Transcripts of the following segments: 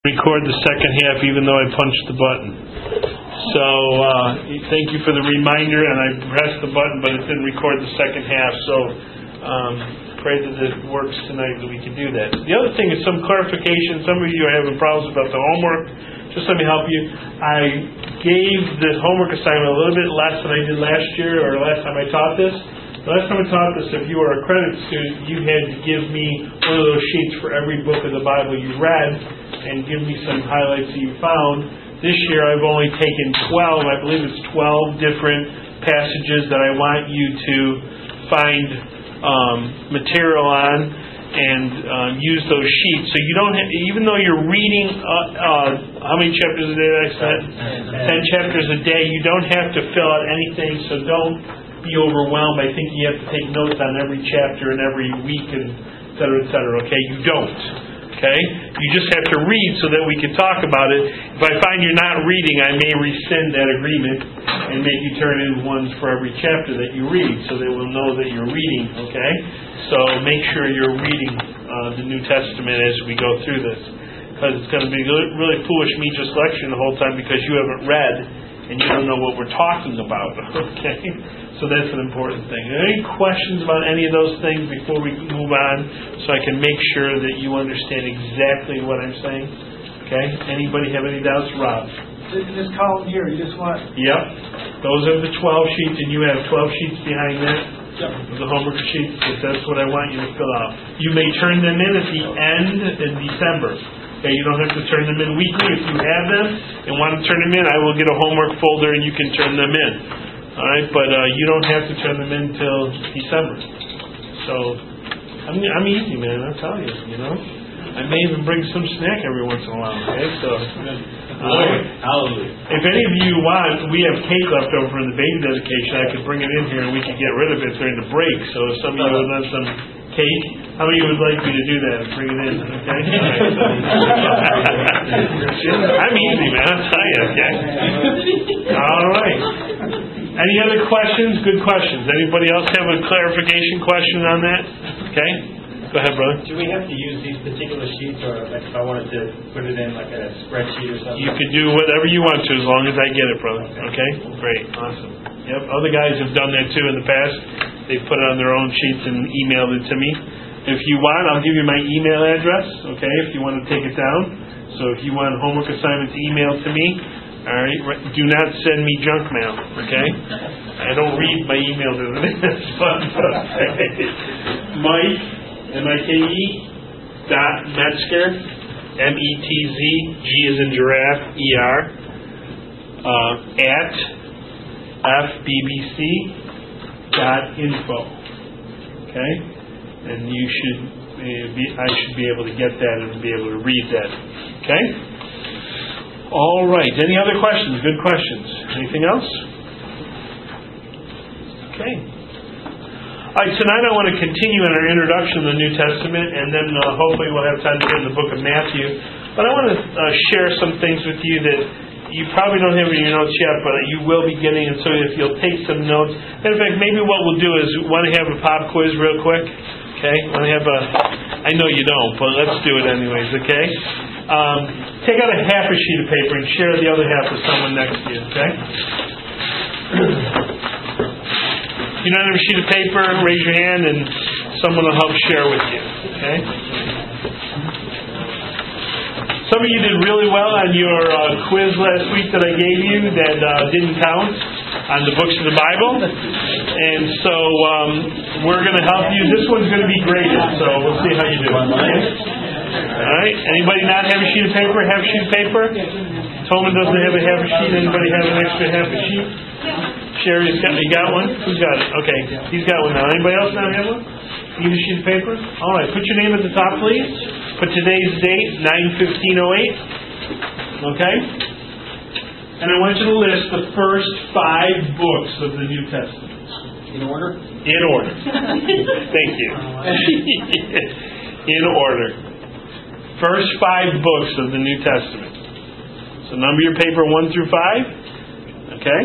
record the second half even though I punched the button. So thank you for the reminder, and I pressed the button but it didn't record the second half, so pray that it works tonight that we can do that. The other thing is some clarification. Some of you are having problems about the homework. Just let me help you. I gave the homework assignment a little bit less than I did last year or last time I taught this. The last time I taught this, if you were a credit student, you had to give me one of those sheets for every book of the Bible you read and give me some highlights that you found. This year I've only taken 12, I believe it's 12 different passages that I want you to find material on and use those sheets. So you don't have, even though you're reading, how many chapters a day did I said? 10 chapters a day, you don't have to fill out anything, so don't be overwhelmed by thinking you have to take notes on every chapter and every week and et cetera, okay? You don't. Okay? You just have to read so that we can talk about it. If I find you're not reading, I may rescind that agreement and make you turn in ones for every chapter that you read so they will know that you're reading, okay? So make sure you're reading the New Testament as we go through this, because it's going to be really foolish me just lecturing the whole time because you haven't read and you don't know what we're talking about, okay? So that's an important thing. Are there any questions about any of those things before we move on, so I can make sure that you understand exactly what I'm saying? Okay? Anybody have any doubts? Rob? In this column here, you just want... Yep. Those are the 12 sheets, and you have 12 sheets behind that. Yep. The homework sheets, that's what I want you to fill out. You may turn them in at the end in December. Okay, you don't have to turn them in weekly. If you have them and want to turn them in, I will get a homework folder and you can turn them in. Alright, but you don't have to turn them in until December. So, I'm easy, man, I'll tell you, you know. I may even bring some snack every once in a while, okay? So, hallelujah. If any of you want, we have cake left over from the baby dedication. I could bring it in here and we could get rid of it during the break. So if some of you would want some cake, how many of you would like me to do that and bring it in, okay? I'm easy, man, I'll tell you, okay? Alright. Any other questions? Good questions. Anybody else have a clarification question on that? Okay? Go ahead, brother. Do we have to use these particular sheets, or like if I wanted to put it in like a spreadsheet or something? You can do whatever you want to as long as I get it, brother. Okay? Great. Awesome. Yep. Other guys have done that too in the past. They've put it on their own sheets and emailed it to me. If you want, I'll give you my email address, okay, if you want to take it down. So if you want homework assignments emailed to me, all right, do not send me junk mail, okay? I don't read my emails as it is, but okay. Mike, M-I-K-E, .Metzger, M-E-T-Z, G as in giraffe, E-R, at fbbc.info, okay? And you should I should be able to get that and be able to read that, okay? All right. Any other questions? Good questions. Anything else? Okay. All right. Tonight I want to continue in our introduction to the New Testament, and then hopefully we'll have time to get in the book of Matthew. But I want to share some things with you that you probably don't have in your notes yet, but you will be getting. And so if you'll take some notes. In fact, maybe what we'll do is want to have a pop quiz real quick. Okay? Want to have a... I know you don't, but let's do it anyways, okay? Take out a half a sheet of paper and share the other half with someone next to you, okay? If you don't have a sheet of paper, raise your hand and someone will help share with you, okay? Some of you did really well on your quiz last week that I gave you that didn't count on the books of the Bible. And so we're going to help you. This one's going to be graded, so we'll see how you do. Okay? All right. Anybody not have a sheet of paper? Have a sheet of paper? Tolman doesn't have a half a sheet. Anybody have an extra half a sheet? Sherry's got. You got one? Who's got it? Okay. He's got one now. Anybody else not have one? Need a sheet of paper? All right. Put your name at the top, please. Put today's date, 9/15/08. Okay? And I want you to list the first 5 books of the New Testament. In order? In order. Thank you. In order. First 5 books of the New Testament. So number your paper 1 through 5. Okay?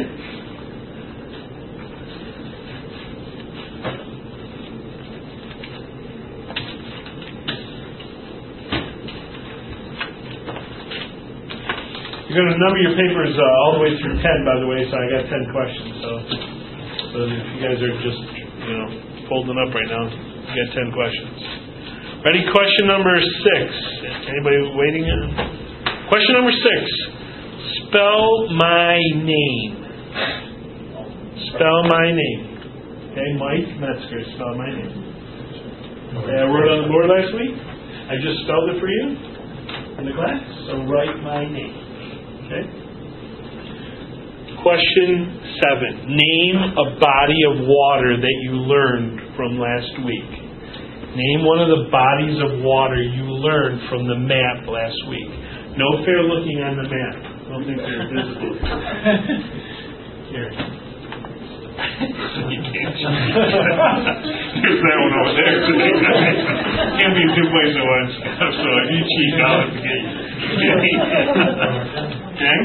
You're going to number your papers all the way through 10, by the way, so I got 10 questions. So if you guys are just, folding up right now, you got 10 questions. Ready? Question number 6. Anybody waiting? Question number 6. Spell my name. Spell my name. Okay, Mike Metzger, spell my name. Okay, I wrote it on the board last week. I just spelled it for you in the class. So write my name. Okay. Question 7. Name a body of water that you learned from last week. Name one of the bodies of water you learned from the map last week. No fair looking on the map. I don't think they're visible. Here. Here's that one over there. Can't be in 2 places at once. So if you cheat, I'll have to get you. Okay?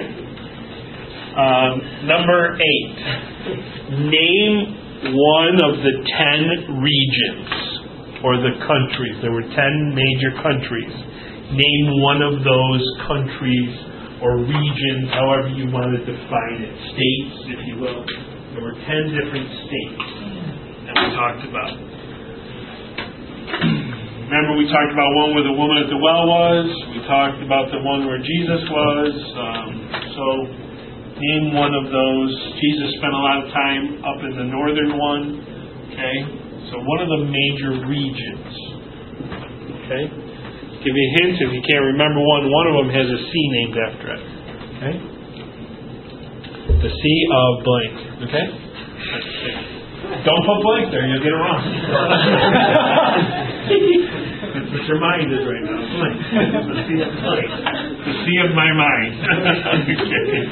Number 8. Name one of the 10 regions or the countries. There were 10 major countries. Name one of those countries or regions, however you want to define it. States, if you will. There were 10 different states that we talked about. Remember, we talked about one where the woman at the well was. We talked about the one where Jesus was. So, name one of those. Jesus spent a lot of time up in the northern one. Okay? So, one of the major regions. Okay? Give you a hint if you can't remember one. One of them has a sea named after it. Okay? The Sea of blank. Okay? Don't put blank there, you'll get it wrong. That's what your mind is right now. Blank. The sea of blank. The sea of my mind. Okay.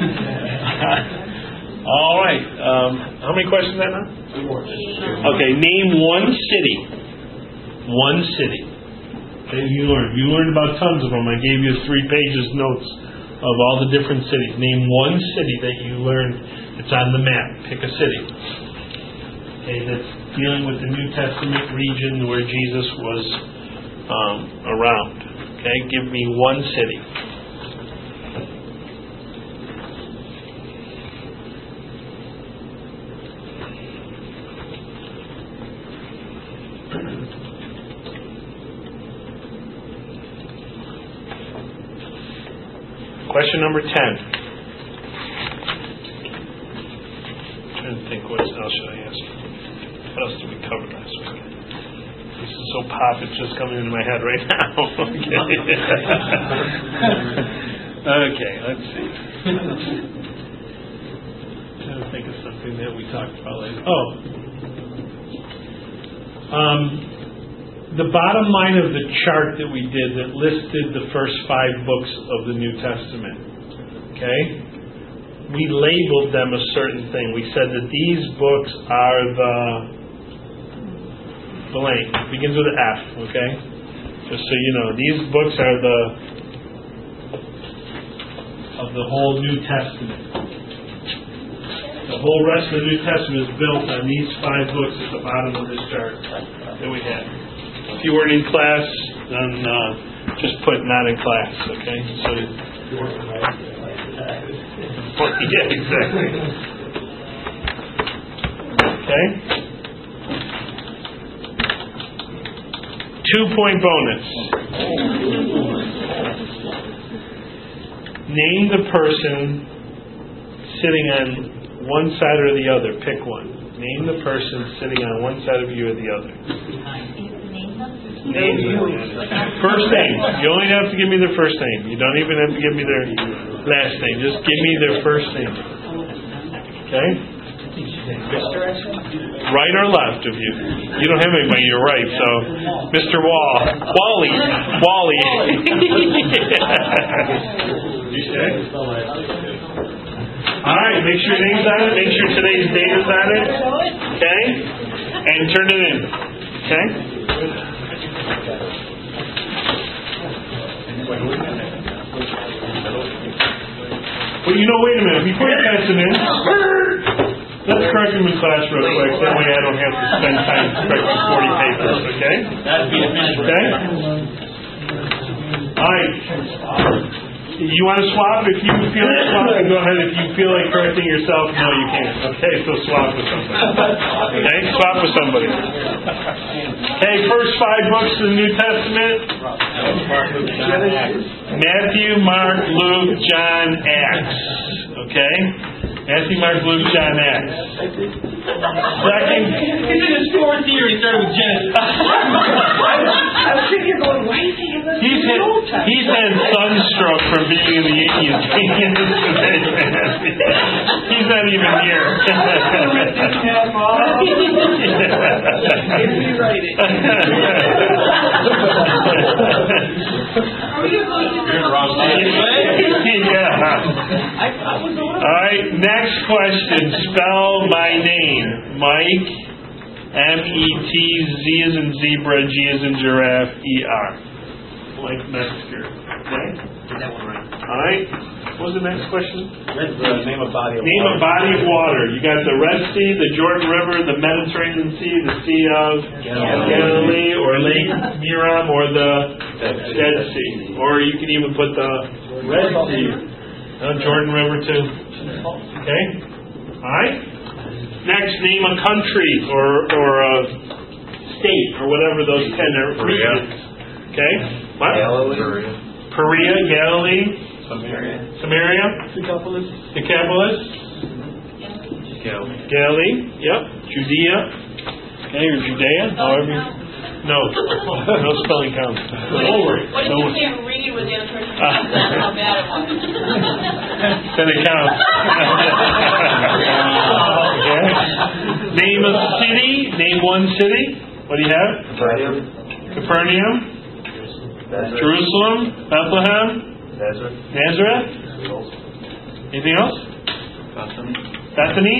All right. How many questions is that now? 2 more. Okay, name one city. One city. Okay, you learned about tons of them. I gave you 3 pages notes of all the different cities. Name one city that you learned that's on the map. Pick a city. Okay, that's dealing with the New Testament region where Jesus was around. Okay, give me one city. Question number 10. I'm trying to think what else should I ask. What else did we cover last week? This is so pop, it's just coming into my head right now. Okay, let's see. I'm trying to think of something that we talked about later. The bottom line of the chart that we did that listed the first 5 books of the New Testament, okay? We labeled them a certain thing. We said that these books are the blank. It begins with an F, okay? Just so you know, these books are of the whole New Testament. The whole rest of the New Testament is built on these 5 books at the bottom of this chart that we had. If you weren't in class, then just put not in class, okay? So, yeah, exactly. Okay? 2-point bonus. Name the person sitting on one side or the other. Pick one. Name the person sitting on one side of you or the other. Name them. First name. You only have to give me their first name. You don't even have to give me their last name. Just give me their first name. Okay? Right or left of you? You don't have anybody to your right, so Mr. Wally. Okay? Alright, make sure your name's on it. Make sure today's date is on it. Okay? And turn it in. Okay? Well, wait a minute. Before you pass it in, let's correct them in class real quick. That way I don't have to spend time correcting 40 papers, okay? Okay? Alright. You want to swap? If you feel like swapping, go ahead. If you feel like correcting yourself, no, you can't. Okay, so swap with somebody. Okay, swap with somebody. Okay, first 5 books of the New Testament. Matthew, Mark, Luke, John, Acts. Okay? Matthew, Mark, Luke, John, Acts. Second. He's in his 4th year. He started with Genesis. I was sitting here going, why is he in this? He's had sunstroke from being in the Indians. He's not even here. All right, next question. Spell my name. Mike, M-E-T, Z as in zebra, G as in giraffe, E-R. Mike Metzger. Okay? Get that one right. All right. What was the next question? Name a body of Name a body of water. You got the Red Sea, the Jordan River, the Mediterranean Sea, the Sea of Galilee, or Lake Merom, or the Dead Sea. Or you can even put the Red Sea. Jordan River too. Okay? Alright? Next, name a country or a state or whatever those 10 are. Okay? What? Perea, Galilee. Samaria. Decapolis. Galilee. Yep. Judea. Okay, or Judea. However. No spelling counts. What if you can't read what the other person says? That's how bad it was. Then it counts. Okay. Name a city. Name one city. What do you have? Capernaum. Jerusalem. Bethlehem. Nazareth. Anything else? Bethany.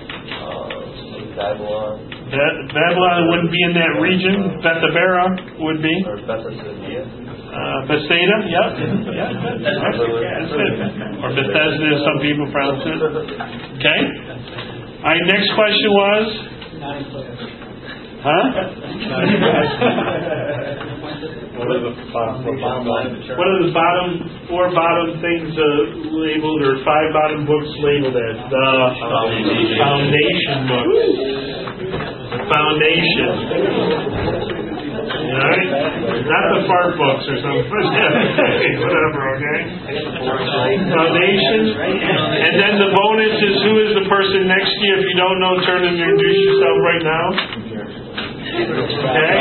Babylon wouldn't be in that region. Bethabara would be. Bethsaida, yeah. That's good. Or Bethesda, as some people pronounce it. Okay. All right, next question was? Huh? What are the four bottom things labeled, or 5 bottom books labeled as? The foundation books. The foundation. Alright? Not the fart books or something. Whatever, okay? Foundation. And then the bonus is who is the person next to you. If you don't know, turn and introduce yourself right now. Okay?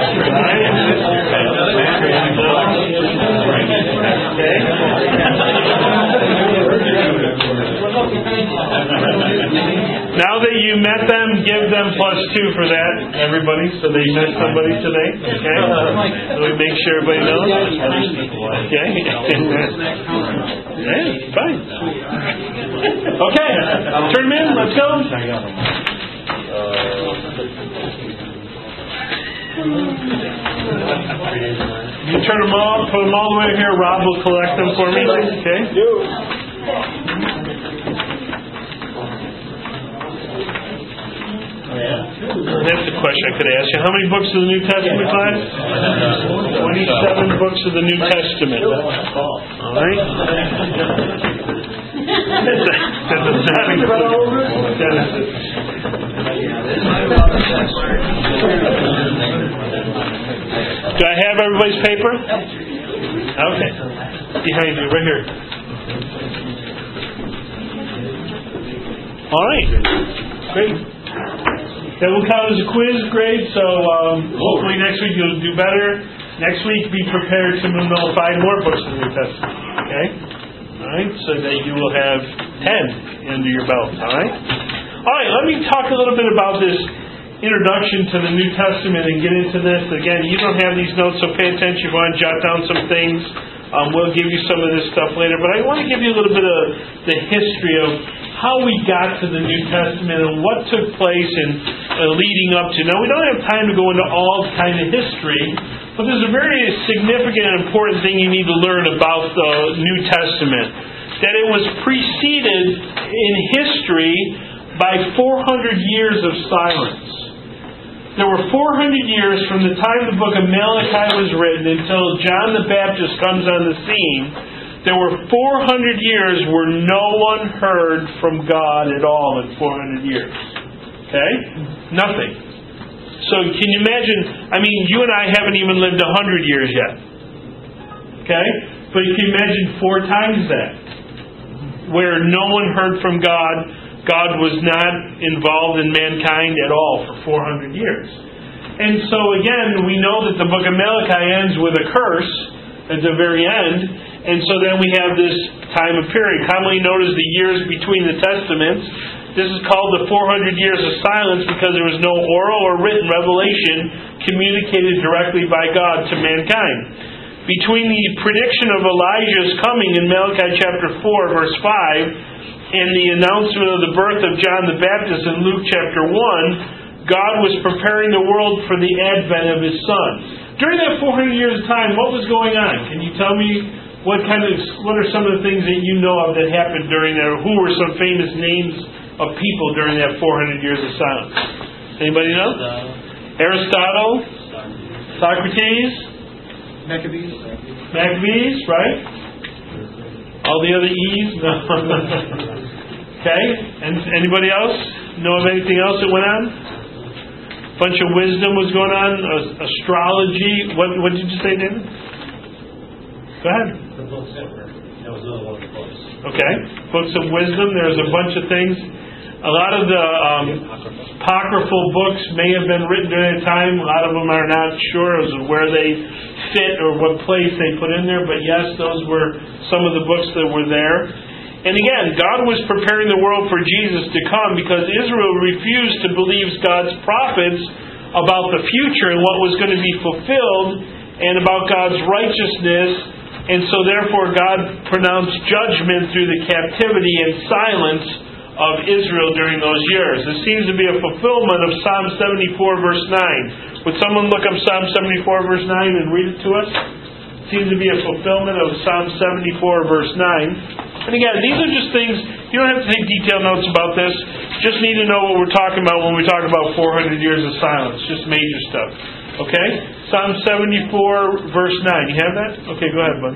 Now that you met them, give them +2 for that, everybody, so they met somebody today. Okay? So we make sure everybody knows. Okay? Yeah, fine. Okay, turn them in, let's go. You turn them all, put them all the way here. Rob will collect them for me. Okay? That's the question I could ask you. How many books of the New Testament, class? 27 books of the New Testament. All right? That's a sounding Genesis. Do I have everybody's paper? Okay. Behind you, right here. All right. Great. That will count as a quiz grade, so hopefully next week you'll do better. Next week, be prepared to know 5 more books of the New Testament. Okay? All right? So that you will have 10 under your belt. All right? All right, let me talk a little bit about this introduction to the New Testament and get into this. Again, you don't have these notes, so pay attention. You want to jot down some things. We'll give you some of this stuff later. But I want to give you a little bit of the history of how we got to the New Testament and what took place in leading up to. Now, we don't have time to go into all kind of history, but there's a very significant and important thing you need to learn about the New Testament. That it was preceded in history by 400 years of silence. There were 400 years from the time the book of Malachi was written until John the Baptist comes on the scene There were 400 years where no one heard from God at all in 400 years. Okay? Nothing. So can you imagine, you and I haven't even lived 100 years yet. Okay? But you can imagine 4 times that. Where no one heard from God. God was not involved in mankind at all for 400 years. And so again, we know that the book of Malachi ends with a curse at the very end. And so then we have this time of period, commonly known as the years between the testaments. This is called the 400 years of silence because there was no oral or written revelation communicated directly by God to mankind. Between the prediction of Elijah's coming in Malachi chapter 4 verse 5 and the announcement of the birth of John the Baptist in Luke chapter 1, God was preparing the world for the advent of His Son. During that 400 years of time, what was going on? Can you tell me what are some of the things that you know of that happened during that? Who were some famous names of people during that 400 years of silence? Anybody know? Aristotle, Socrates, Maccabees, right? All the other E's? No. Okay. And anybody else know of anything else that went on? Bunch of wisdom was going on. Astrology. What did you say, David? Go ahead. The books that was another one of the books. Okay. Books of wisdom. There's a bunch of things. A lot of the apocryphal books may have been written during that time. A lot of them are not sure as to where they fit or what place they put in there. But yes, those were some of the books that were there. And again, God was preparing the world for Jesus to come because Israel refused to believe God's prophets about the future and what was going to be fulfilled and about God's righteousness. And so therefore God pronounced judgment through the captivity and silence of Israel during those years. It seems to be a fulfillment of Psalm 74 verse 9. Would someone look up Psalm 74 verse 9 and read it to us? It seems to be a fulfillment of Psalm 74 verse 9. And again, these are just things, you don't have to take detailed notes about this. Just need to know what we're talking about when we talk about 400 years of silence. Just major stuff. Okay? Psalm 74 verse 9. You have that? Okay, go ahead, bud.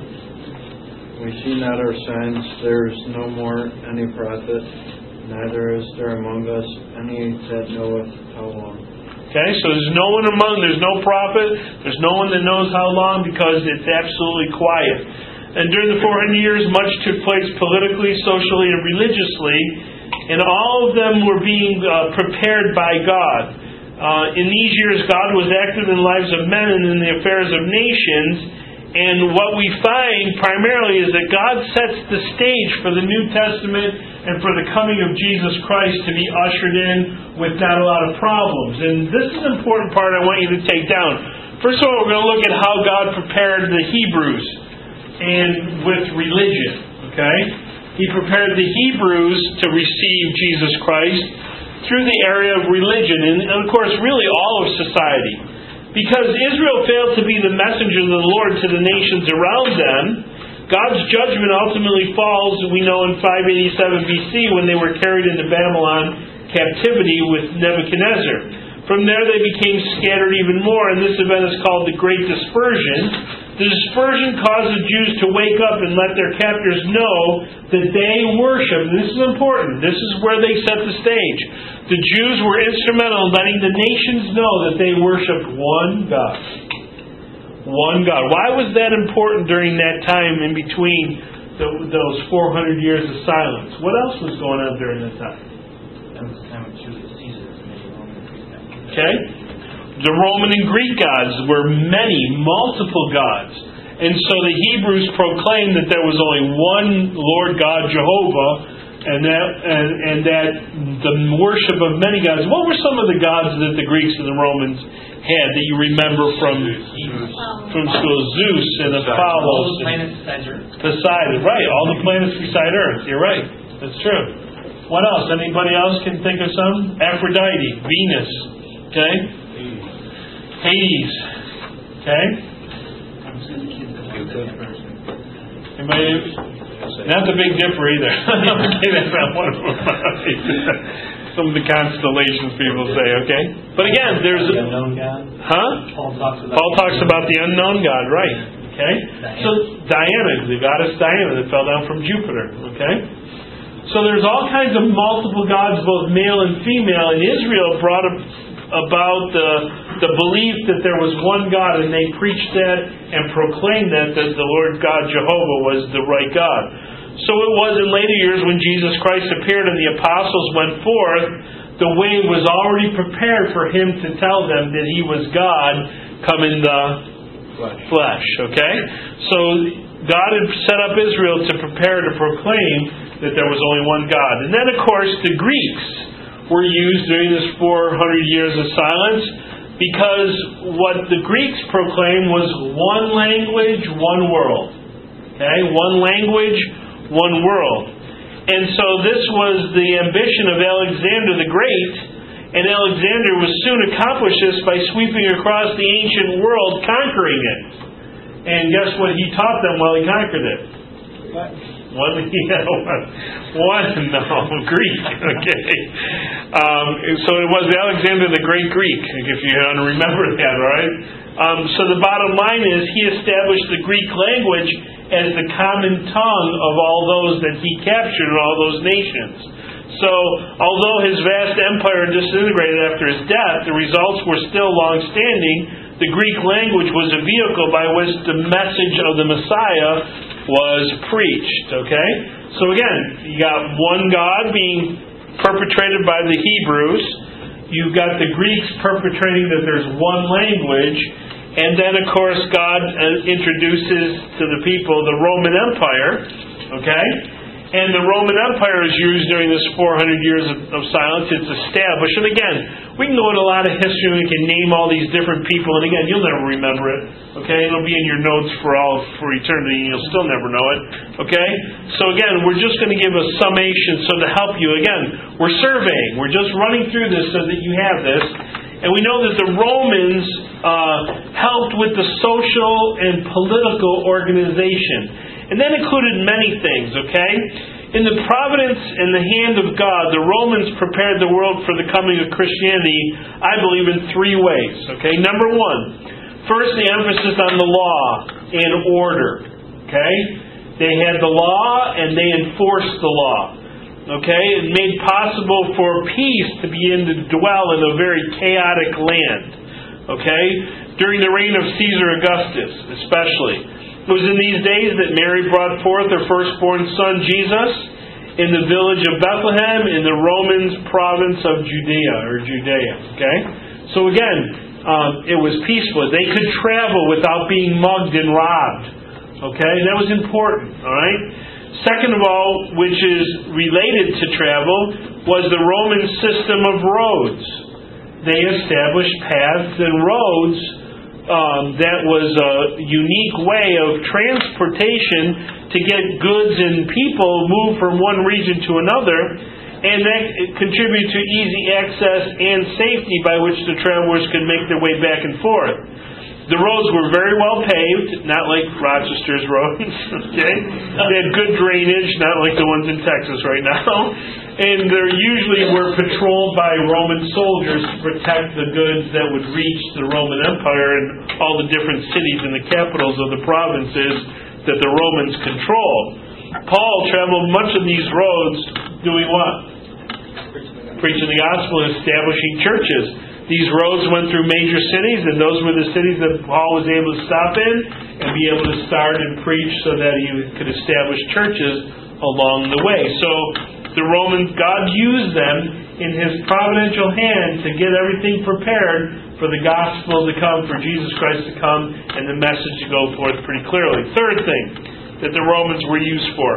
We see not our signs, there is no more any prophet, neither is there among us any that knoweth how long. Okay, so there's no one there's no prophet, there's no one that knows how long because it's absolutely quiet. And during the 400 years, much took place politically, socially, and religiously, and all of them were being prepared by God. In these years, God was active in the lives of men and in the affairs of nations. And what we find primarily is that God sets the stage for the New Testament and for the coming of Jesus Christ to be ushered in with not a lot of problems. And this is an important part I want you to take down. First of all, we're going to look at how God prepared the Hebrews and with religion. Okay? He prepared the Hebrews to receive Jesus Christ through the area of religion and of course really all of society. Because Israel failed to be the messenger of the Lord to the nations around them, God's judgment ultimately falls, we know, in 587 BC when they were carried into Babylon captivity with Nebuchadnezzar. From there they became scattered even more, and this event is called the Great Dispersion. The dispersion caused the Jews to wake up and let their captors know that they worship. This is important. This is where they set the stage. The Jews were instrumental in letting the nations know that they worshiped one God. One God. Why was that important during that time in between those 400 years of silence? What else was going on during that time? That was the time of Julius Caesar. Okay? The Roman and Greek gods were many, multiple gods. And so the Hebrews proclaimed that there was only one Lord God, Jehovah, and that the worship of many gods. What were some of the gods that the Greeks and the Romans had that you remember from school? Zeus and Apollo. All the planets besides Earth. Poseidon, right. All the planets beside Earth. You're right. That's true. What else? Anybody else can think of some? Aphrodite, Venus. Okay? Hades. Okay? Anybody? Not the Big Dipper either. Okay, that's not one of them. Some of the constellations people say, okay? But again, there's... The unknown God? Huh? Paul talks about the unknown God, right. Okay? So Diana, the goddess Diana that fell down from Jupiter. Okay? So there's all kinds of multiple gods, both male and female, and Israel brought about the belief that there was one God, and they preached that and proclaimed that the Lord God Jehovah was the right God. So it was in later years when Jesus Christ appeared and the apostles went forth, the way was already prepared for him to tell them that he was God come in the flesh. Okay? So God had set up Israel to prepare to proclaim that there was only one God. And then, of course, the Greeks were used during this 400 years of silence, because what the Greeks proclaimed was one language, one world. Okay? One language, one world. And so this was the ambition of Alexander the Great, and Alexander was soon accomplished this by sweeping across the ancient world, conquering it. And guess what he taught them while he conquered it? Greek. Okay. So it was Alexander the Great Greek, if you want to remember that, right? So the bottom line is he established the Greek language as the common tongue of all those that he captured in all those nations. So, although his vast empire disintegrated after his death, the results were still long-standing. The Greek language was a vehicle by which the message of the Messiah was preached. Okay? So again, you got one God being perpetrated by the Hebrews. You've got the Greeks perpetrating that there's one language. And then, of course, God introduces to the people the Roman Empire. Okay? And the Roman Empire is used during this 400 years of silence. It's established. And again, we can go into a lot of history and we can name all these different people. And again, you'll never remember it. Okay? It'll be in your notes for eternity and you'll still never know it. Okay? So again, we're just going to give a summation so to help you. Again, we're surveying. We're just running through this so that you have this. And we know that the Romans helped with the social and political organization. And that included many things, okay? In the providence and the hand of God, the Romans prepared the world for the coming of Christianity, I believe, in three ways, okay? Number one, first, the emphasis on the law and order, okay? They had the law and they enforced the law, okay? It made possible for peace to begin to dwell in a very chaotic land, okay? During the reign of Caesar Augustus, especially. It was in these days that Mary brought forth her firstborn son, Jesus, in the village of Bethlehem in the Roman province of Judea. Okay? So again, it was peaceful. They could travel without being mugged and robbed. Okay? That was important. Alright? Second of all, which is related to travel, was the Roman system of roads. They established paths and roads that was a unique way of transportation to get goods and people moved from one region to another, and that contributed to easy access and safety by which the travelers could make their way back and forth. The roads were very well paved, not like Rochester's roads. Okay? They had good drainage, not like the ones in Texas right now. And they usually were patrolled by Roman soldiers to protect the goods that would reach the Roman Empire and all the different cities and the capitals of the provinces that the Romans controlled. Paul traveled much of these roads doing what? Preaching the gospel and establishing churches. These roads went through major cities, and those were the cities that Paul was able to stop in and be able to start and preach so that he could establish churches along the way. So the Romans, God used them in His providential hand to get everything prepared for the gospel to come, for Jesus Christ to come, and the message to go forth pretty clearly. Third thing that the Romans were used for,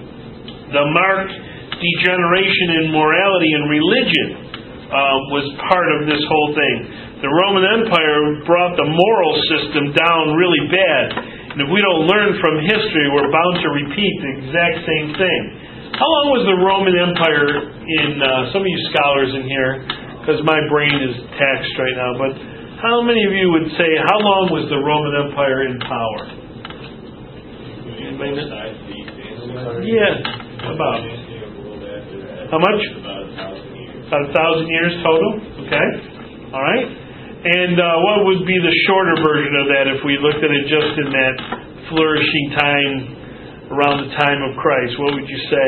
the marked degeneration in morality and religion was part of this whole thing. The Roman Empire brought the moral system down really bad. And if we don't learn from history, we're bound to repeat the exact same thing. How long was the Roman Empire in, some of you scholars in here, because my brain is taxed right now, but how many of you would say, how long was the Roman Empire in power? Anybody know? Yeah, about. How much? About 1,000 years total? Okay. All right. And what would be the shorter version of that if we looked at it just in that flourishing time around the time of Christ? What would you say?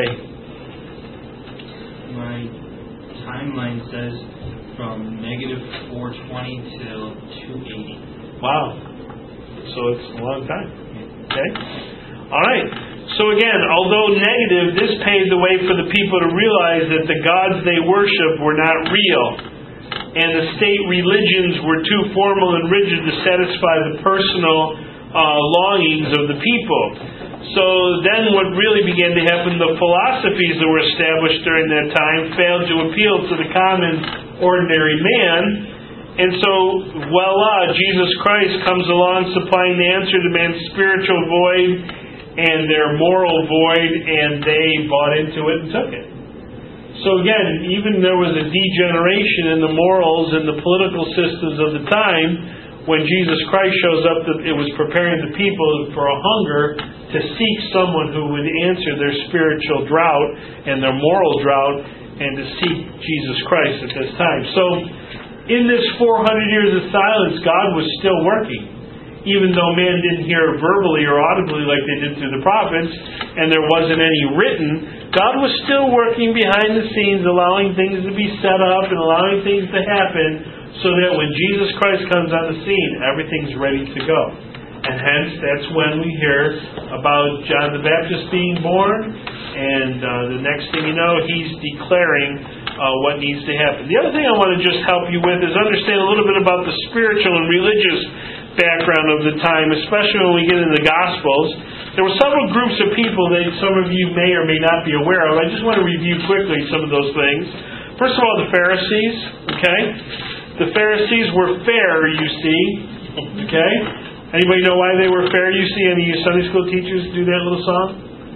My timeline says from negative 420 till 280. Wow. So it's a long time. Okay? All right. So again, although negative, this paved the way for the people to realize that the gods they worship were not real, and the state religions were too formal and rigid to satisfy the personal longings of the people. So then what really began to happen, the philosophies that were established during that time failed to appeal to the common, ordinary man. And so, voila, Jesus Christ comes along supplying the answer to man's spiritual void and their moral void, and they bought into it and took it. So again, even there was a degeneration in the morals and the political systems of the time. When Jesus Christ shows up, it was preparing the people for a hunger to seek someone who would answer their spiritual drought and their moral drought, and to seek Jesus Christ at this time. So, in this 400 years of silence, God was still working. Even though man didn't hear verbally or audibly like they did through the prophets, and there wasn't any written, God was still working behind the scenes, allowing things to be set up and allowing things to happen, so that when Jesus Christ comes on the scene, everything's ready to go. And hence, that's when we hear about John the Baptist being born, and the next thing you know, he's declaring what needs to happen. The other thing I want to just help you with is understand a little bit about the spiritual and religious background of the time, especially when we get into the Gospels. There were several groups of people that some of you may or may not be aware of. I just want to review quickly some of those things. First of all, the Pharisees, okay? The Pharisees were fair, you see, okay? Anybody know why they were fair, you see? Any of you Sunday school teachers do that little song?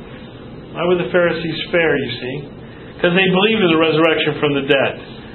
Why were the Pharisees fair, you see? Because they believed in the resurrection from the dead.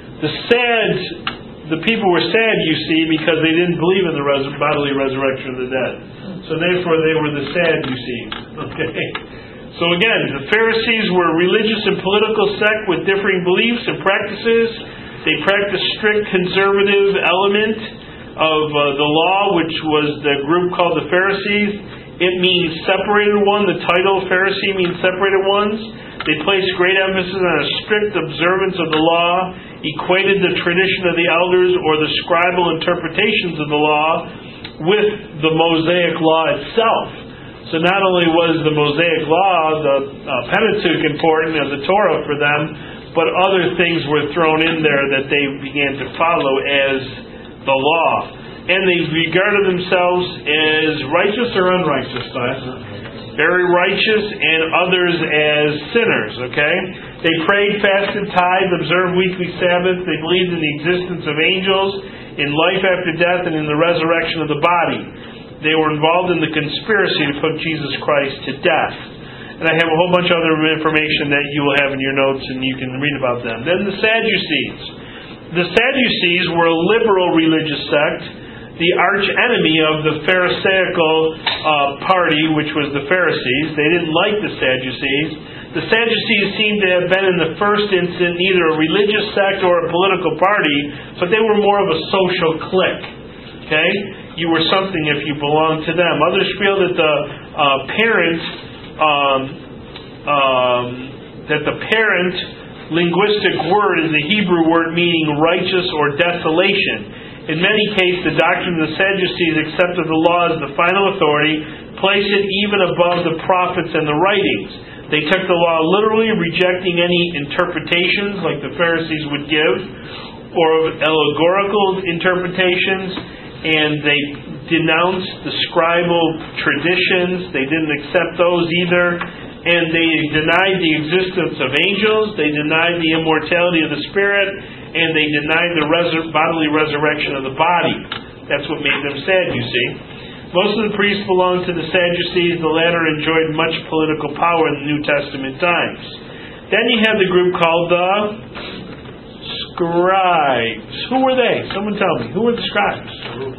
The people were sad, you see, because they didn't believe in the bodily resurrection of the dead. So therefore they were the sad, you see. Okay? So again, the Pharisees were a religious and political sect with differing beliefs and practices. They practiced strict conservative element of the law, which was the group called the Pharisees. It means separated one. The title Pharisee means separated ones. They placed great emphasis on a strict observance of the law, equated the tradition of the elders or the scribal interpretations of the law with the Mosaic law itself. So not only was the Mosaic law, the Pentateuch important as the Torah for them, but other things were thrown in there that they began to follow as the law. And they regarded themselves as righteous or unrighteous, class? Very righteous, and others as sinners, okay? They prayed, fasted, tithed, observed weekly Sabbath. They believed in the existence of angels, in life after death, and in the resurrection of the body. They were involved in the conspiracy to put Jesus Christ to death. And I have a whole bunch of other information that you will have in your notes, and you can read about them. Then the Sadducees. The Sadducees were a liberal religious sect, the arch enemy of the Pharisaical party, which was the Pharisees. They didn't like the Sadducees. The Sadducees seemed to have been, in the first instance, neither a religious sect or a political party, but they were more of a social clique. Okay? You were something if you belonged to them. Others feel that the parent linguistic word is a Hebrew word meaning righteous or desolation. In many cases, the doctrine of the Sadducees accepted the law as the final authority, placed it even above the prophets and the writings. They took the law literally, rejecting any interpretations like the Pharisees would give, or allegorical interpretations, and they denounced the scribal traditions. They didn't accept those either. And they denied the existence of angels, they denied the immortality of the spirit, and they denied the bodily resurrection of the body. That's what made them sad, you see. Most of the priests belonged to the Sadducees. The latter enjoyed much political power in the New Testament times. Then you have the group called the scribes. Who were they? Someone tell me. Who were the scribes?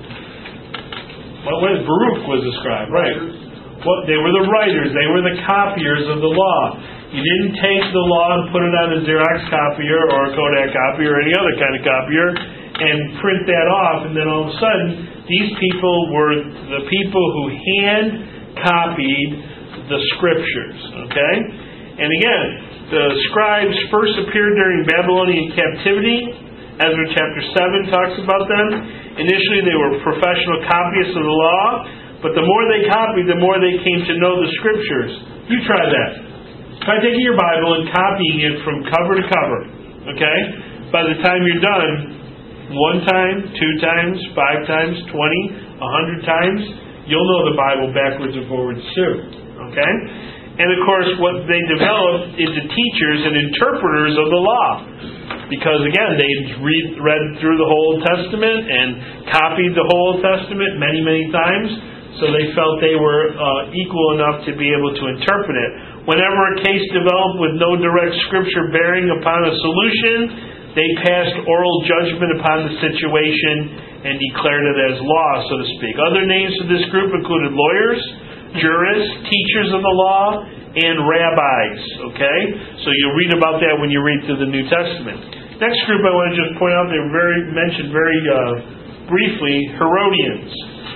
Baruch was the scribe, right? They were the writers. They were the copiers of the law. You didn't take the law and put it on a Xerox copier or a Kodak copier or any other kind of copier and print that off, and then all of a sudden these people were the people who hand copied the Scriptures. Okay? And again, the scribes first appeared during Babylonian captivity. Ezra chapter 7 talks about them. Initially, they were professional copyists of the law, but the more they copied, the more they came to know the Scriptures. You try that. Try taking your Bible and copying it from cover to cover. Okay? By the time you're done, 1 time, 2 times, 5 times, 20, 100 times, you'll know the Bible backwards and forwards too. Okay? And of course, what they developed into teachers and interpreters of the law. Because again, they read through the whole Old Testament and copied the whole Old Testament many, many times. So they felt they were equal enough to be able to interpret it. Whenever a case developed with no direct scripture bearing upon a solution, they passed oral judgment upon the situation and declared it as law, so to speak. Other names for this group included lawyers, jurists, teachers of the law, and rabbis. Okay? So you'll read about that when you read through the New Testament. Next group I want to just point out, they were mentioned very briefly, Herodians.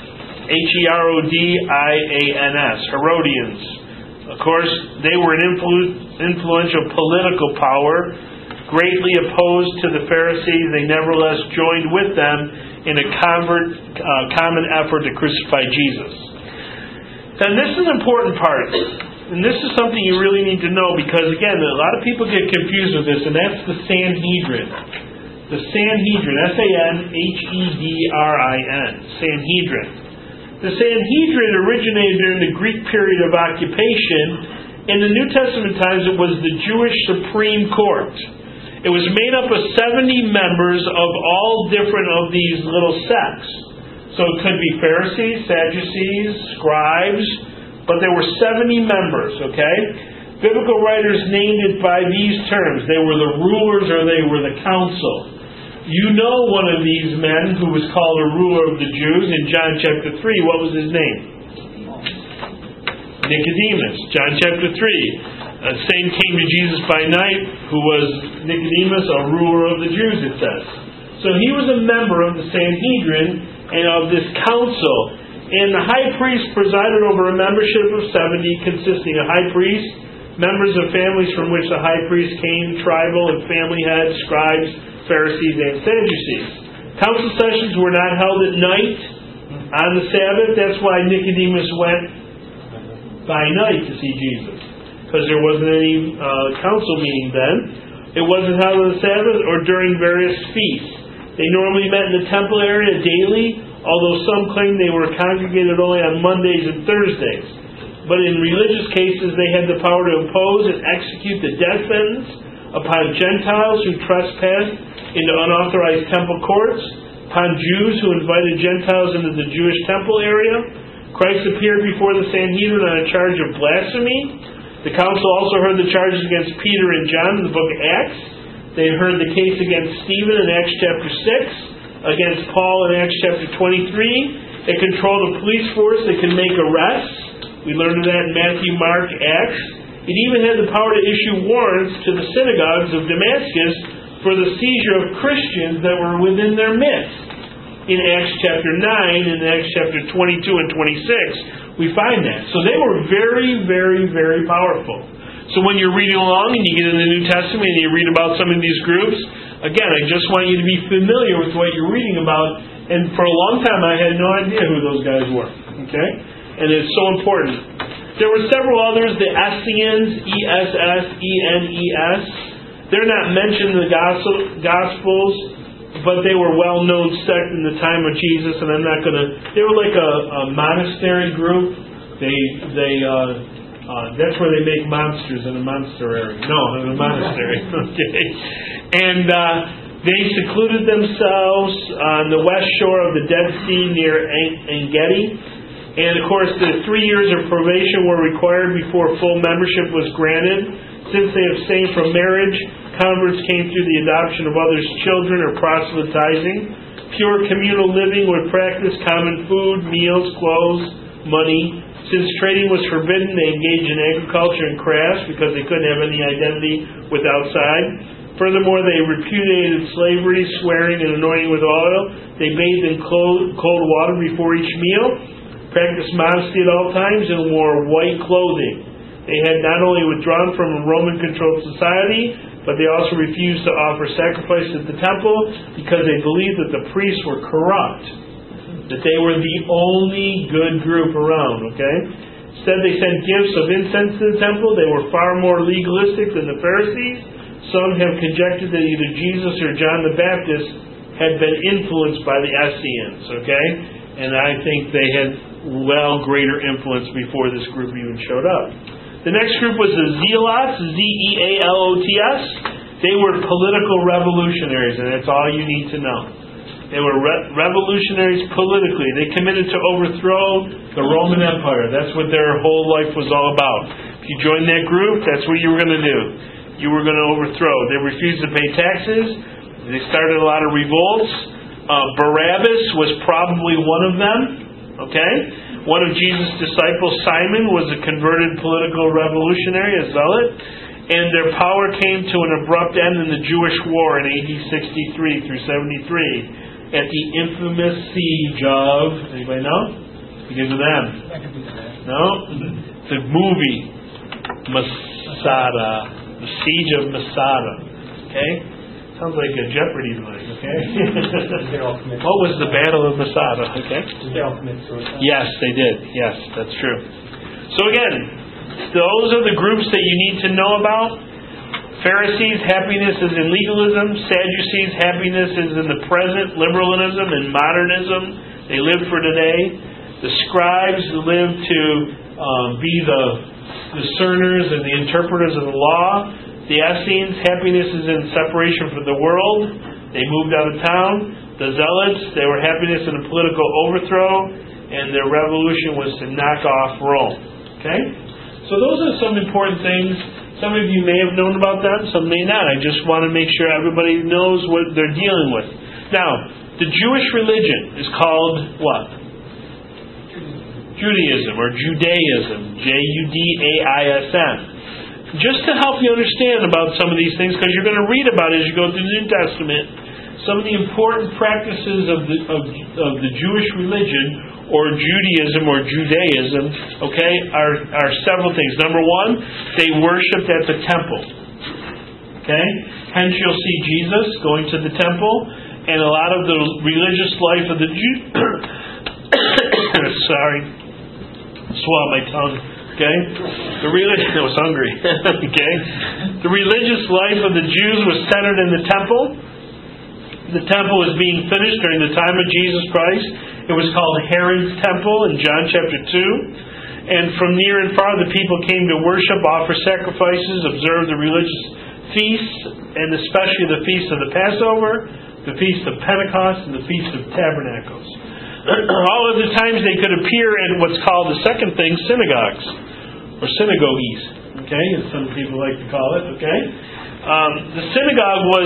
Herodians. Herodians. Of course, they were an influential political power, greatly opposed to the Pharisees. They nevertheless joined with them in a common effort to crucify Jesus. And this is an important part. And this is something you really need to know because, again, a lot of people get confused with this, and that's the Sanhedrin. The Sanhedrin, Sanhedrin. Sanhedrin. The Sanhedrin originated during the Greek period of occupation. In the New Testament times, it was the Jewish Supreme Court. It was made up of 70 members of all different of these little sects. So it could be Pharisees, Sadducees, scribes, but there were 70 members, okay? Biblical writers named it by these terms. They were the rulers or they were the council. You know one of these men who was called a ruler of the Jews in John chapter 3. What was his name? Nicodemus. John chapter 3. Satan came to Jesus by night, who was Nicodemus, a ruler of the Jews, it says. So he was a member of the Sanhedrin and of this council. And the high priest presided over a membership of 70, consisting of high priests, members of families from which the high priest came, tribal and family heads, scribes, Pharisees, and Sadducees. Council sessions were not held at night on the Sabbath. That's why Nicodemus went by night to see Jesus, because there wasn't any council meeting then. It wasn't held on the Sabbath or during various feasts. They normally met in the temple area daily, although some claimed they were congregated only on Mondays and Thursdays. But in religious cases, they had the power to impose and execute the death sentence upon Gentiles who trespassed into unauthorized temple courts, upon Jews who invited Gentiles into the Jewish temple area. Christ appeared before the Sanhedrin on a charge of blasphemy. The council also heard the charges against Peter and John in the book of Acts. They heard the case against Stephen in Acts chapter 6, against Paul in Acts chapter 23. They controlled a police force that can make arrests. We learned of that in Matthew, Mark, Acts. It even had the power to issue warrants to the synagogues of Damascus for the seizure of Christians that were within their midst. In Acts chapter 9 and Acts chapter 22 and 26, we find that. So they were very, very, very powerful. So when you're reading along and you get in the New Testament and you read about some of these groups, again, I just want you to be familiar with what you're reading about. And for a long time, I had no idea who those guys were. Okay? And it's so important. There were several others, the Essenes, E-S-S-E-N-E-S. They're not mentioned in the Gospels, but they were a well-known sect in the time of Jesus, and I'm not going to... They were like a monastery group. That's where they make monsters in a monsterary. No, in a monastery. Okay. And they secluded themselves on the west shore of the Dead Sea near En-Gedi. And of course, the 3 years of probation were required before full membership was granted. Since they abstained from marriage, converts came through the adoption of others' children or proselytizing. Pure communal living would practice common food, meals, clothes, money. Since trading was forbidden, they engaged in agriculture and crafts because they couldn't have any identity with outside. Furthermore, they repudiated slavery, swearing, and anointing with oil. They bathed in cold water before each meal. practiced modesty at all times, and wore white clothing. They had not only withdrawn from a Roman-controlled society, but they also refused to offer sacrifices at the temple because they believed that the priests were corrupt, that they were the only good group around, okay? Instead, they sent gifts of incense to the temple. They were far more legalistic than the Pharisees. Some have conjectured that either Jesus or John the Baptist had been influenced by the Essenes, okay? And I think they had greater influence before this group even showed up. The next group was the Zealots, Z-E-A-L-O-T-S. They were political revolutionaries, and that's all you need to know. They were revolutionaries politically. They committed to overthrow the Roman Empire. That's what their whole life was all about. If you joined that group, that's what you were going to do. You were going to overthrow. They refused to pay taxes. They started a lot of revolts. Barabbas was probably one of them. Okay? One of Jesus' disciples, Simon, was a converted political revolutionary, a zealot. And their power came to an abrupt end in the Jewish War in AD 63 through 73 at the infamous siege of, anybody know? Begins with M. No? The movie, Masada. The Siege of Masada. Okay? Sounds like a Jeopardy line, okay? What was the Battle of Masada, okay? Did they all commit suicide? Yes, they did. Yes, that's true. So again, those are the groups that you need to know about. Pharisees, happiness is in legalism. Sadducees, happiness is in the present, liberalism and modernism. They live for today. The scribes live to be the discerners and the interpreters of the law. The Essenes, happiness is in separation from the world. They moved out of town. The Zealots, they were happiness in a political overthrow, and their revolution was to knock off Rome. Okay? So those are some important things. Some of you may have known about them, some may not. I just want to make sure everybody knows what they're dealing with. Now, the Jewish religion is called what? Judaism or Judaism. Judaism. Just to help you understand about some of these things, because you're going to read about it as you go through the New Testament, some of the important practices of the Jewish religion or Judaism or Judaism, okay, are several things. Number one, they worshipped at the temple. Okay? Hence you'll see Jesus going to the temple, and a lot of the religious life of the Jews sorry, swallow my tongue. Okay? I was hungry. Okay? The religious life of the Jews was centered in the temple. The temple was being finished during the time of Jesus Christ. It was called Herod's Temple in John chapter 2. And from near and far the people came to worship, offer sacrifices, observe the religious feasts, and especially the feast of the Passover, the feast of Pentecost, and the feast of Tabernacles. All of the times they could appear in what's called the second thing, synagogues, or synagogues, okay, as some people like to call it, okay. The synagogue was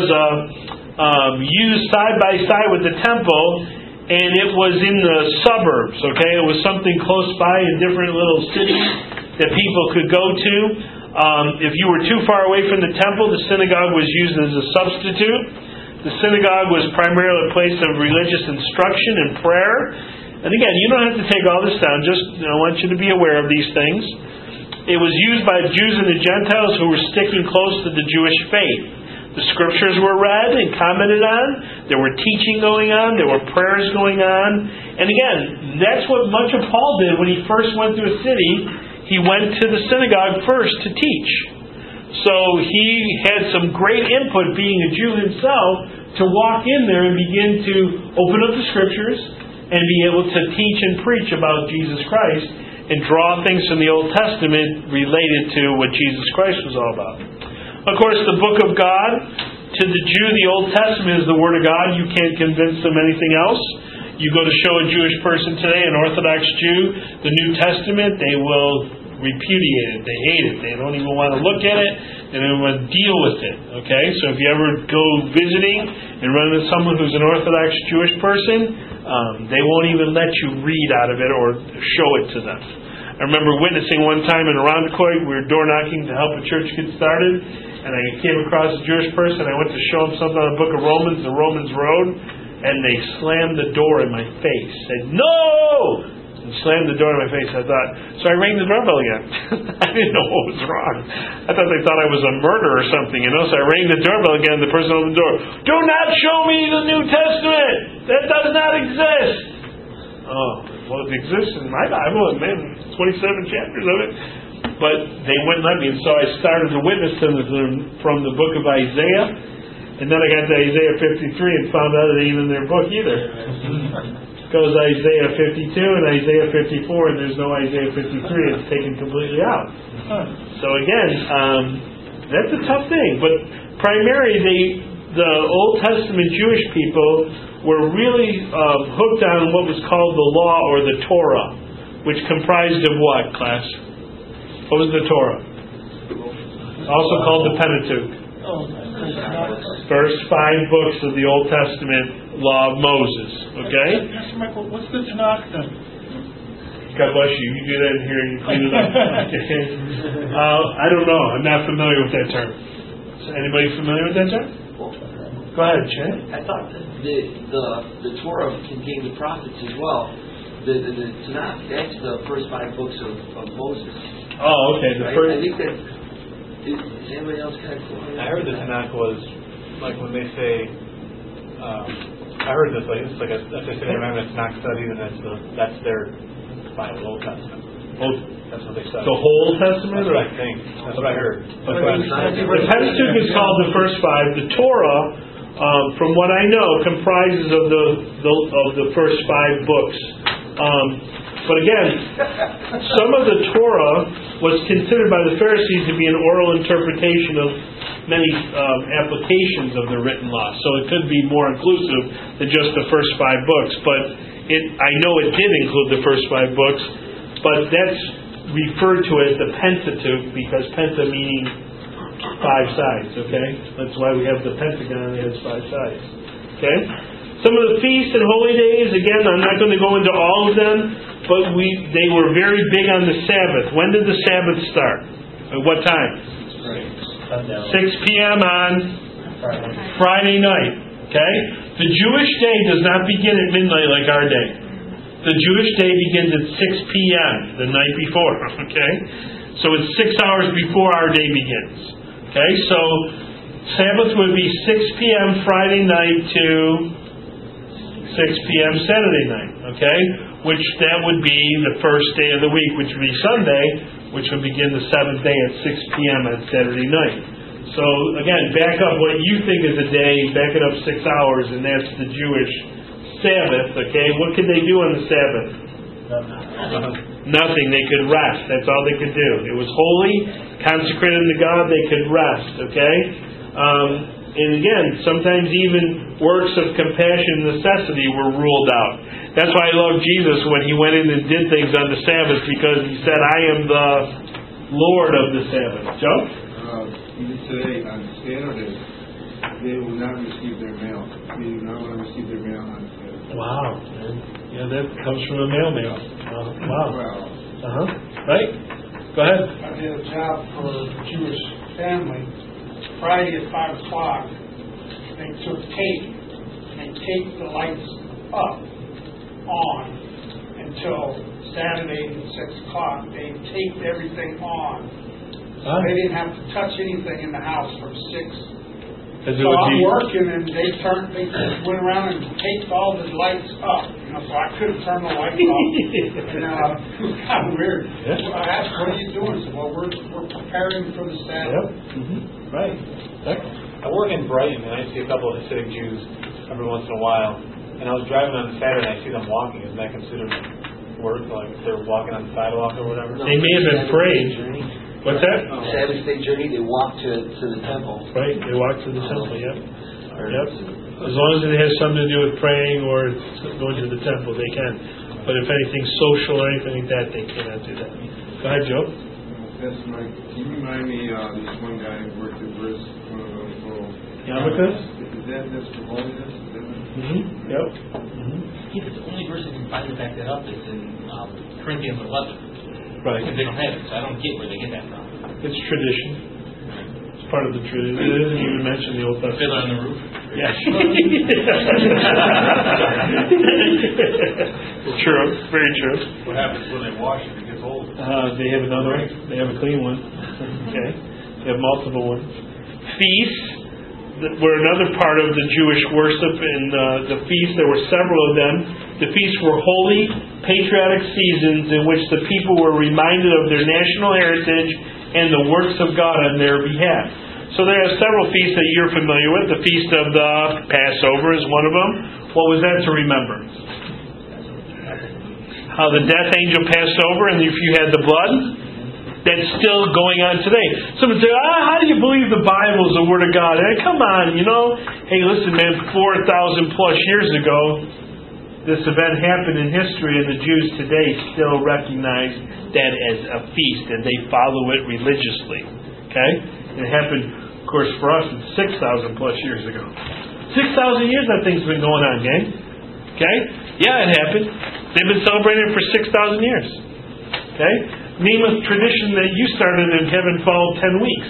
used side by side with the temple, and it was in the suburbs, okay. It was something close by in different little cities that people could go to. If you were too far away from the temple, the synagogue was used as a substitute. The synagogue was primarily a place of religious instruction and prayer. And again, you don't have to take all this down. Just I want you to be aware of these things. It was used by the Jews and the Gentiles who were sticking close to the Jewish faith. The scriptures were read and commented on. There were teaching going on. There were prayers going on. And again, that's what much of Paul did when he first went to a city. He went to the synagogue first to teach. So he had some great input, being a Jew himself, to walk in there and begin to open up the scriptures and be able to teach and preach about Jesus Christ and draw things from the Old Testament related to what Jesus Christ was all about. Of course, the book of God, to the Jew, the Old Testament is the Word of God. You can't convince them anything else. You go to show a Jewish person today, an Orthodox Jew, the New Testament, they will repudiate it. They hate it. They don't even want to look at it. They don't want to deal with it. Okay? So if you ever go visiting and run into someone who's an Orthodox Jewish person, they won't even let you read out of it or show it to them. I remember witnessing one time in Irondequoit, we were door knocking to help a church get started, and I came across a Jewish person. I went to show him something on the book of Romans, the Romans Road, and they slammed the door in my face. Said, "No! and slammed the door in my face. I thought, so I rang the doorbell again. I didn't know what was wrong. I thought they thought I was a murderer or something, So I rang the doorbell again. The person on the door, do not show me the New Testament. That does not exist. Oh, well, it exists in my Bible, and man, 27 chapters of it. But they wouldn't let me, and so I started to witness to them from the book of Isaiah, and then I got to Isaiah 53 and found out it ain't in their book either. It goes Isaiah 52 and Isaiah 54, and there's no Isaiah 53. It's taken completely out. So again, that's a tough thing. But primarily, the Old Testament Jewish people were really hooked on what was called the law or the Torah, which comprised of what, class? What was the Torah? Also called the Pentateuch. First 5 books of the Old Testament law of Moses. Okay? Pastor Michael, what's the Tanakh then? God bless you. You do that in here and you clean it up. Okay. I don't know. I'm not familiar with that term. Is anybody familiar with that term? Go ahead, Chad. I thought that the Torah contained the prophets as well. The Tanakh, that's the first 5 books of Moses. Oh, okay. Right? I think that. Is anybody else kind of cool? I heard the Tanakh was like when they say. I heard this it's like if they say they're having a Tanakh study, then that's their Bible, Old Testament. That's what they said. The whole Testament? That's what I think. That's what I heard. The Pentateuch is called the first 5. The Torah, from what I know, comprises of the first 5 books. But again, some of the Torah was considered by the Pharisees to be an oral interpretation of many applications of the written law. So it could be more inclusive than just the first 5 books. But I know it did include the first 5 books, but that's referred to as the Pentateuch because penta meaning 5 sides, okay? That's why we have the pentagon, it has 5 sides. Okay? Some of the feasts and holy days, again, I'm not going to go into all of them, but they were very big on the Sabbath. When did the Sabbath start? At what time? 6 p.m. on Friday night. Okay? The Jewish day does not begin at midnight like our day. The Jewish day begins at 6 p.m. the night before. Okay? So it's 6 hours before our day begins. Okay? So Sabbath would be 6 p.m. Friday night to 6 p.m. Saturday night. Okay? Which that would be the first day of the week, which would be Sunday, which would begin the 7th day at 6 p.m. on Saturday night. So again, back up what you think is a day, back it up 6 hours, and that's the Jewish Sabbath. Okay, what could they do on the Sabbath? Nothing. They could rest. That's all they could do. It was holy, consecrated to God. They could rest. Okay. And again, sometimes even works of compassion and necessity were ruled out. That's why I love Jesus when He went in and did things on the Sabbath, because He said, I am the Lord of the Sabbath. Joe? Even today, on Saturday, they will not receive their mail. They do not want to receive their mail on Saturday. Wow. Yeah, that comes from a mailman. Wow. Well, Right? Go ahead. I did a job for a Jewish family. Friday at 5 o'clock, they took tape and they taped the lights up on until Saturday at 6 o'clock. They taped everything on. So they didn't have to touch anything in the house from 6. So I'm working and they went around and taped all the lights up. So I couldn't turn the lights off. And it was kind of weird. Yeah. I asked, what are you doing? I said, well, we're preparing for the Sabbath. Yep. Mm-hmm. Right. I work in Brighton, and I see a couple of Hasidic Jews every once in a while. And I was driving on Saturday, and I see them walking. Isn't that considered work? Like if they're walking on the sidewalk or whatever? They may have been praying. What's that? Sabbath day journey, they walk to the temple. Right, they walk to the temple, yep. Yep. As long as it has something to do with praying or going to the temple, they can. But if anything social or anything like that, they cannot do that. Go ahead, Joe. That's Mike. Can you remind me this one guy who worked at Brisk, one of those little... Yarmulkes? That's for holiness? Mm-hmm. Yep. Mm-hmm. Yeah, the only verse I can find to back that up is in Corinthians 11. Right. Because they don't have it, so I don't get where they get that from. It's tradition. It's part of the tradition. It isn't even mentioned in the Old Testament. Fiddler on the Roof? Yes. True, very true. What happens when they wash it? It gets old. They have another one. They have a clean one. Okay. They have multiple ones. Feasts were another part of the Jewish worship, and the feasts, there were several of them. The feasts were holy, patriotic seasons in which the people were reminded of their national heritage and the works of God on their behalf. So there are several feasts that you're familiar with. The Feast of the Passover is one of them. What was that to remember? How the death angel passed over, and if you had the blood, that's still going on today. Someone say, how do you believe the Bible is the Word of God? Hey, come on, Hey, listen, man, 4,000 plus years ago, this event happened in history, and the Jews today still recognize that as a feast, and they follow it religiously. Okay? It happened, of course, for us, it's 6,000 plus years ago. 6,000 years that thing's been going on, gang. Okay? Yeah, it happened. They've been celebrating it for 6,000 years. Okay? Name a tradition that you started and haven't followed 10 weeks.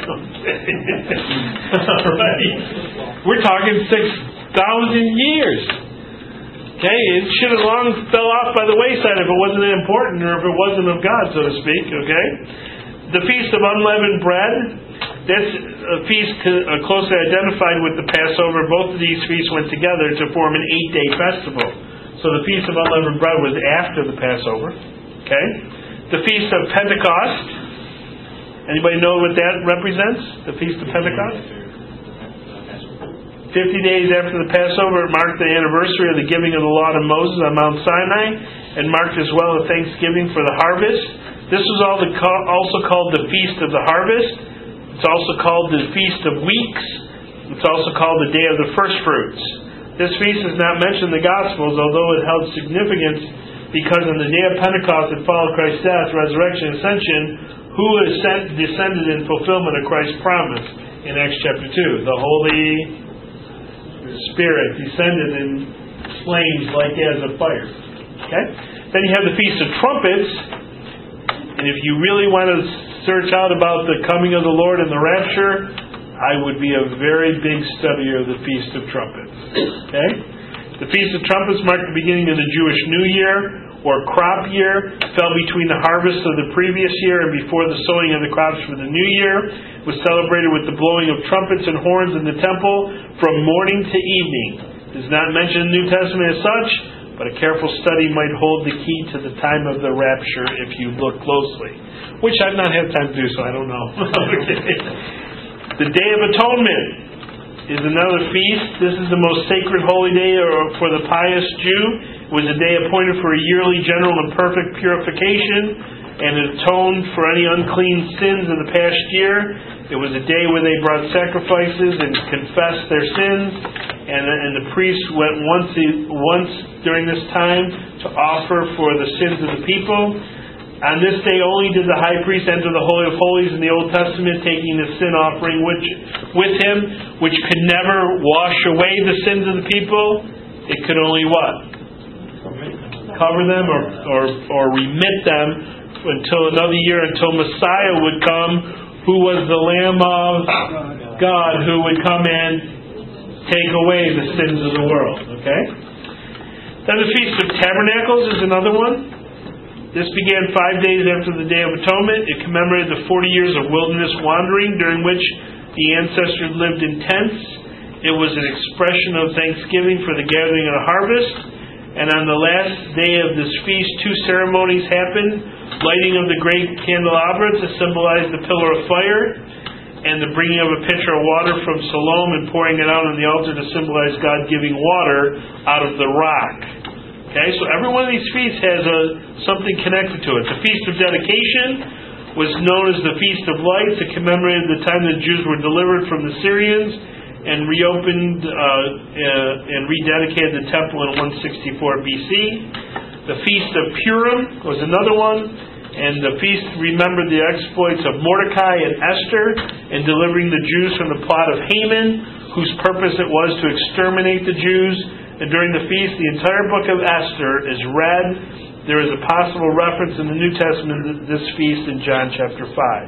Alright. We're talking 6,000 years. Okay? It should have long fell off by the wayside if it wasn't important or if it wasn't of God, so to speak. Okay? The Feast of Unleavened Bread, that's a feast closely identified with the Passover. Both of these feasts went together to form an 8-day festival. So the Feast of Unleavened Bread was after the Passover. Okay? The Feast of Pentecost. Anybody know what that represents? The Feast of Pentecost? 50 days after the Passover, it marked the anniversary of the giving of the law to Moses on Mount Sinai, and marked as well a thanksgiving for the harvest. This was also called the Feast of the Harvest. It's also called the Feast of Weeks. It's also called the Day of the First Fruits. This feast is not mentioned in the Gospels, although it held significance because on the day of Pentecost that followed Christ's death, resurrection, and ascension, who descended in fulfillment of Christ's promise in Acts chapter 2? The Holy Spirit descended in flames like as of fire. Okay? Then you have the Feast of Trumpets. And if you really want to search out about the coming of the Lord and the rapture, I would be a very big studier of the Feast of Trumpets. Okay? The Feast of Trumpets marked the beginning of the Jewish New Year, or crop year, fell between the harvest of the previous year and before the sowing of the crops for the new year. It was celebrated with the blowing of trumpets and horns in the temple from morning to evening. It is not mentioned in the New Testament as such, but a careful study might hold the key to the time of the rapture if you look closely. Which I've not had time to do, so I don't know. The Day of Atonement is another feast. This is the most sacred holy day for the pious Jew. It was a day appointed for a yearly general and perfect purification, and it atoned for any unclean sins of the past year. It was a day where they brought sacrifices and confessed their sins, and the priests went once during this time to offer for the sins of the people. On this day only did the high priest enter the Holy of Holies in the Old Testament, taking the sin offering with him, which could never wash away the sins of the people. It could only what? Cover them or remit them until another year, until Messiah would come, who was the Lamb of God, who would come and take away the sins of the world. Okay? Then the Feast of Tabernacles is another one. This began 5 days after the Day of Atonement. It commemorated the 40 years of wilderness wandering during which the ancestors lived in tents. It was an expression of thanksgiving for the gathering of the harvest. And on the last day of this feast, 2 ceremonies happened. Lighting of the great candelabra to symbolize the pillar of fire, and the bringing of a pitcher of water from Siloam and pouring it out on the altar to symbolize God giving water out of the rock. Okay, so every one of these feasts has something connected to it. The Feast of Dedication was known as the Feast of Lights. It commemorated the time the Jews were delivered from the Syrians and reopened and rededicated the temple in 164 BC. The Feast of Purim was another one, and the feast remembered the exploits of Mordecai and Esther in delivering the Jews from the plot of Haman, whose purpose it was to exterminate the Jews. And during the feast, the entire book of Esther is read. There is a possible reference in the New Testament to this feast in John chapter 5.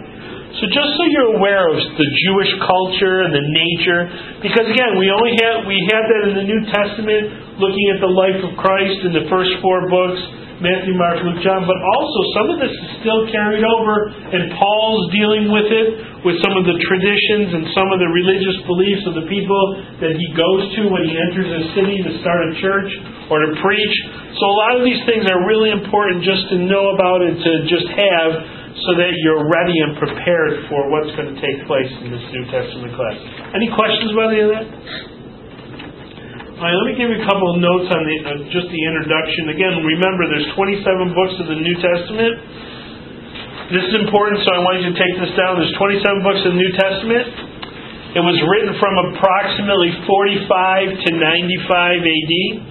So just so you're aware of the Jewish culture and the nature, because again, we have that in the New Testament, looking at the life of Christ in the first 4 books, Matthew, Mark, Luke, John, but also some of this is still carried over, and Paul's dealing with it, with some of the traditions and some of the religious beliefs of the people that he goes to when he enters a city to start a church or to preach. So a lot of these things are really important just to know about and to just have, so that you're ready and prepared for what's going to take place in this New Testament class. Any questions about any of that? All right, let me give you a couple of notes on just the introduction. Again, remember, there's 27 books of the New Testament. This is important, so I want you to take this down. There's 27 books of the New Testament. It was written from approximately 45 to 95 AD.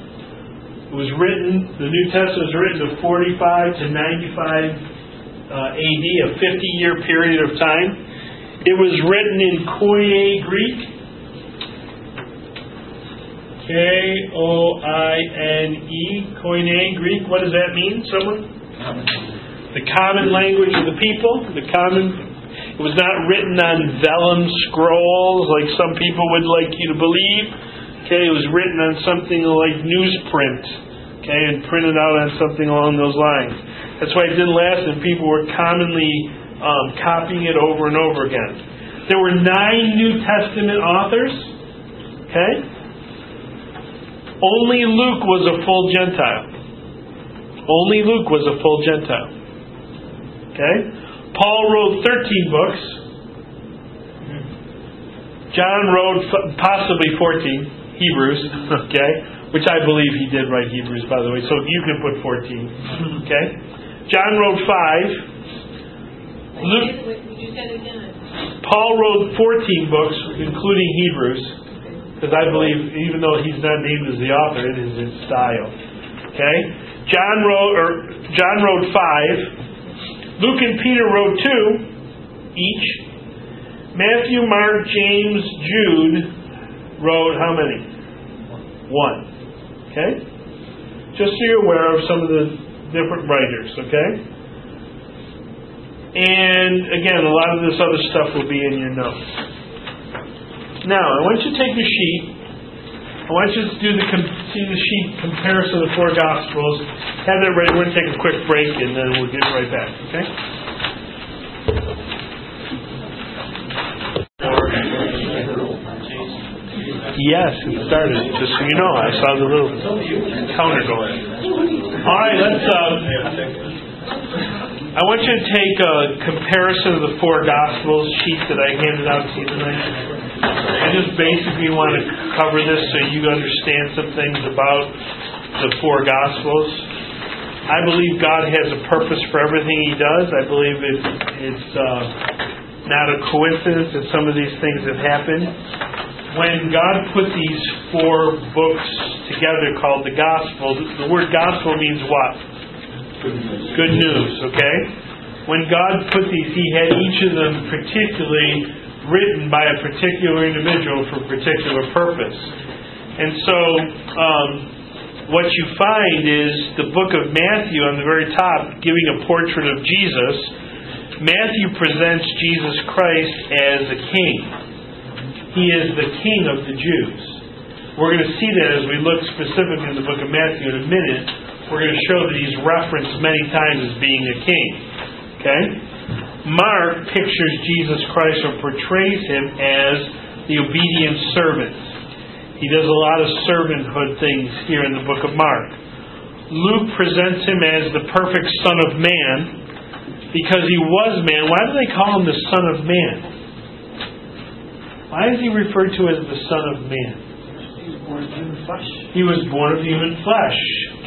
The New Testament was written to 45 to 95 AD, a 50-year period of time. It was written in Koine Greek. K-O-I-N-E, Koine Greek. What does that mean, someone? The common language of the people. It was not written on vellum scrolls like some people would like you to believe. It was written on something like newsprint, and printed out on something along those lines. That's why it didn't last, and people were commonly copying it over and over again. There were 9 New Testament authors. Only Luke was a full Gentile. Paul wrote 13 books. John wrote possibly 14. Hebrews. Which I believe he did write Hebrews, by the way. So you can put 14. John wrote 5. Paul wrote 14 books, including Hebrews, because I believe, even though he's not named as the author, it is his style. John wrote 5. Luke and Peter wrote 2 each. Matthew, Mark, James, Jude wrote how many? 1. Just so you're aware of some of the different writers, And again, a lot of this other stuff will be in your notes. Now, I want you to take your sheet. I want you to see the sheet comparison of the 4 Gospels. Have that ready. We're going to take a quick break, and then we'll get right back. Yes, it started. Just so you know, I saw the little counter going. All right, I want you to take a comparison of the 4 Gospels sheet that I handed out to you tonight. I just basically want to cover this so you understand some things about the 4 Gospels. I believe God has a purpose for everything He does. I believe it's not a coincidence that some of these things have happened. When God put these 4 books together called the Gospel, the word Gospel means what? Good news, When God put these, He had each of them particularly written by a particular individual for a particular purpose. And so, what you find is the book of Matthew on the very top, giving a portrait of Jesus. Matthew presents Jesus Christ as a king. He is the King of the Jews. We're going to see that as we look specifically in the book of Matthew in a minute. We're going to show that He's referenced many times as being a king. Mark pictures Jesus Christ or portrays Him as the obedient servant. He does a lot of servanthood things here in the book of Mark. Luke presents Him as the perfect Son of Man because He was man. Why do they call Him the Son of Man? Why is He referred to as the Son of Man? He was born of human flesh. He was born of human flesh.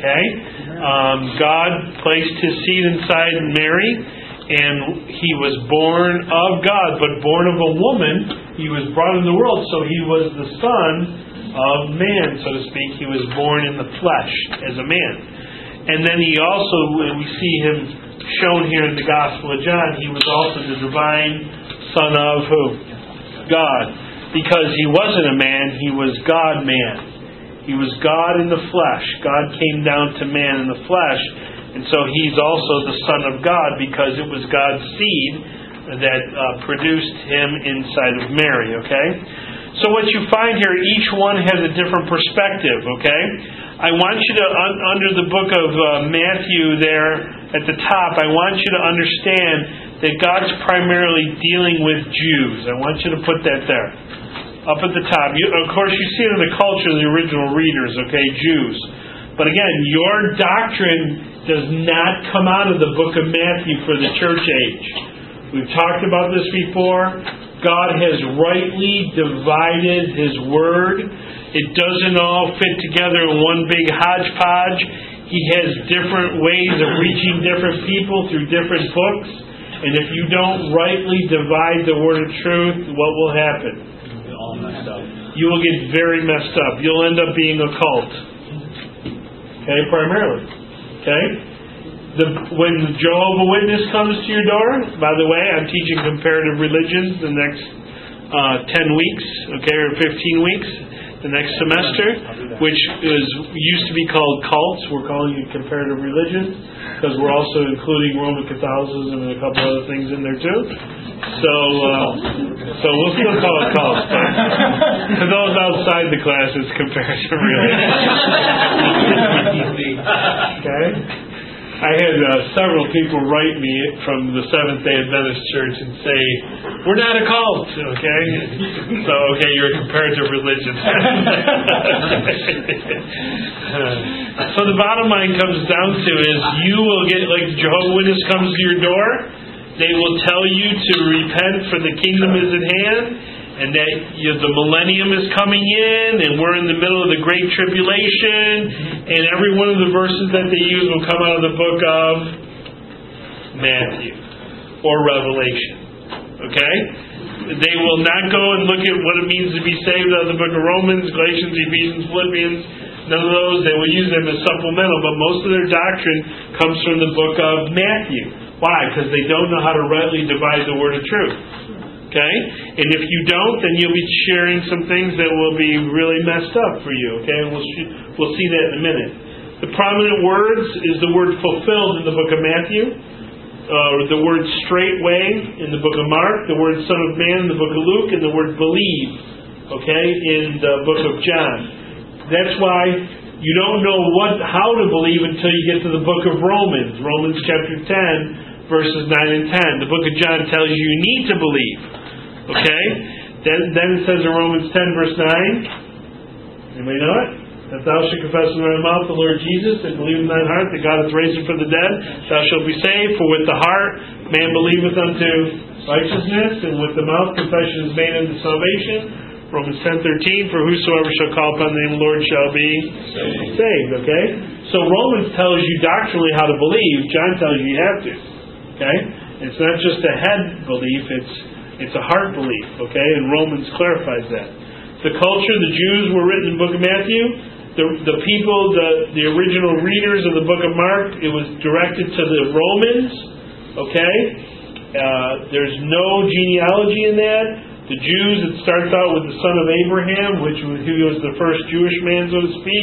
God placed His seed inside Mary, and He was born of God, but born of a woman. He was brought into the world, so He was the Son of Man, so to speak. He was born in the flesh as a man. And then He also, we see Him shown here in the Gospel of John, He was also the divine Son of who? God. Because He wasn't a man, He was God-man. He was God in the flesh. God came down to man in the flesh. And so He's also the Son of God because it was God's seed that produced him inside of Mary, okay? So what you find here, each one has a different perspective, okay? I want you to, under the book of Matthew there at the top, I want you to understand that God's primarily dealing with Jews. I want you to put that there. Up at the top. Of course, you see it in the culture of the original readers, okay, Jews. But again, your doctrine does not come out of the book of Matthew for the church age. We've talked about this before. God has rightly divided His Word. It doesn't all fit together in one big hodgepodge. He has different ways of reaching different people through different books. And if you don't rightly divide the Word of truth, what will happen? All messed up. You will get very messed up. You'll end up being a cult. Okay, primarily. Okay? When the Jehovah's Witness comes to your door, by the way, I'm teaching comparative religions the next 10 weeks, okay, or 15 weeks, the next semester, which used to be called cults. We're calling it comparative religions because we're also including Roman Catholicism and a couple other things in there too. So we'll still call it cults, but for those outside the class, it's comparative religion. Okay? I had several people write me from the Seventh-day Adventist Church and say, we're not a cult, okay? So, okay, you're a comparative religion. So the bottom line comes down to is you will get, like Jehovah's Witness comes to your door, they will tell you to repent for the kingdom is at hand, and that the millennium is coming in, and we're in the middle of the Great Tribulation, and every one of the verses that they use will come out of the book of Matthew or Revelation. Okay? They will not go and look at what it means to be saved out of the book of Romans, Galatians, Ephesians, Philippians. None of those. They will use them as supplemental, but most of their doctrine comes from the book of Matthew. Why? Because they don't know how to rightly divide the word of truth. Okay? And if you don't, then you'll be sharing some things that will be really messed up for you. Okay? We'll see that in a minute. The prominent words is the word fulfilled in the book of Matthew, the word straightway in the book of Mark, the word Son of Man in the book of Luke, and the word believe, okay, in the book of John. That's why you don't know how to believe until you get to the book of Romans, Romans chapter 10, verses 9 and 10. The book of John tells you need to believe. Okay? Then it says in Romans 10, verse 9, anybody know it? That thou shalt confess with thy mouth the Lord Jesus, and believe in thine heart that God hath raised him from the dead, thou shalt be saved. For with the heart man believeth unto righteousness, and with the mouth confession is made unto salvation. Romans 10:13, for whosoever shall call upon the name of the Lord shall be saved. Okay? So Romans tells you doctrinally how to believe. John tells you you have to. Okay? It's not just a head belief, it's a heart belief. Okay? And Romans clarifies that. The culture, the Jews were written in the book of Matthew. The people, the original readers of the book of Mark, it was directed to the Romans. Okay? There's no genealogy in that. The Jews, it starts out with the son of Abraham, he was the first Jewish man, so to speak.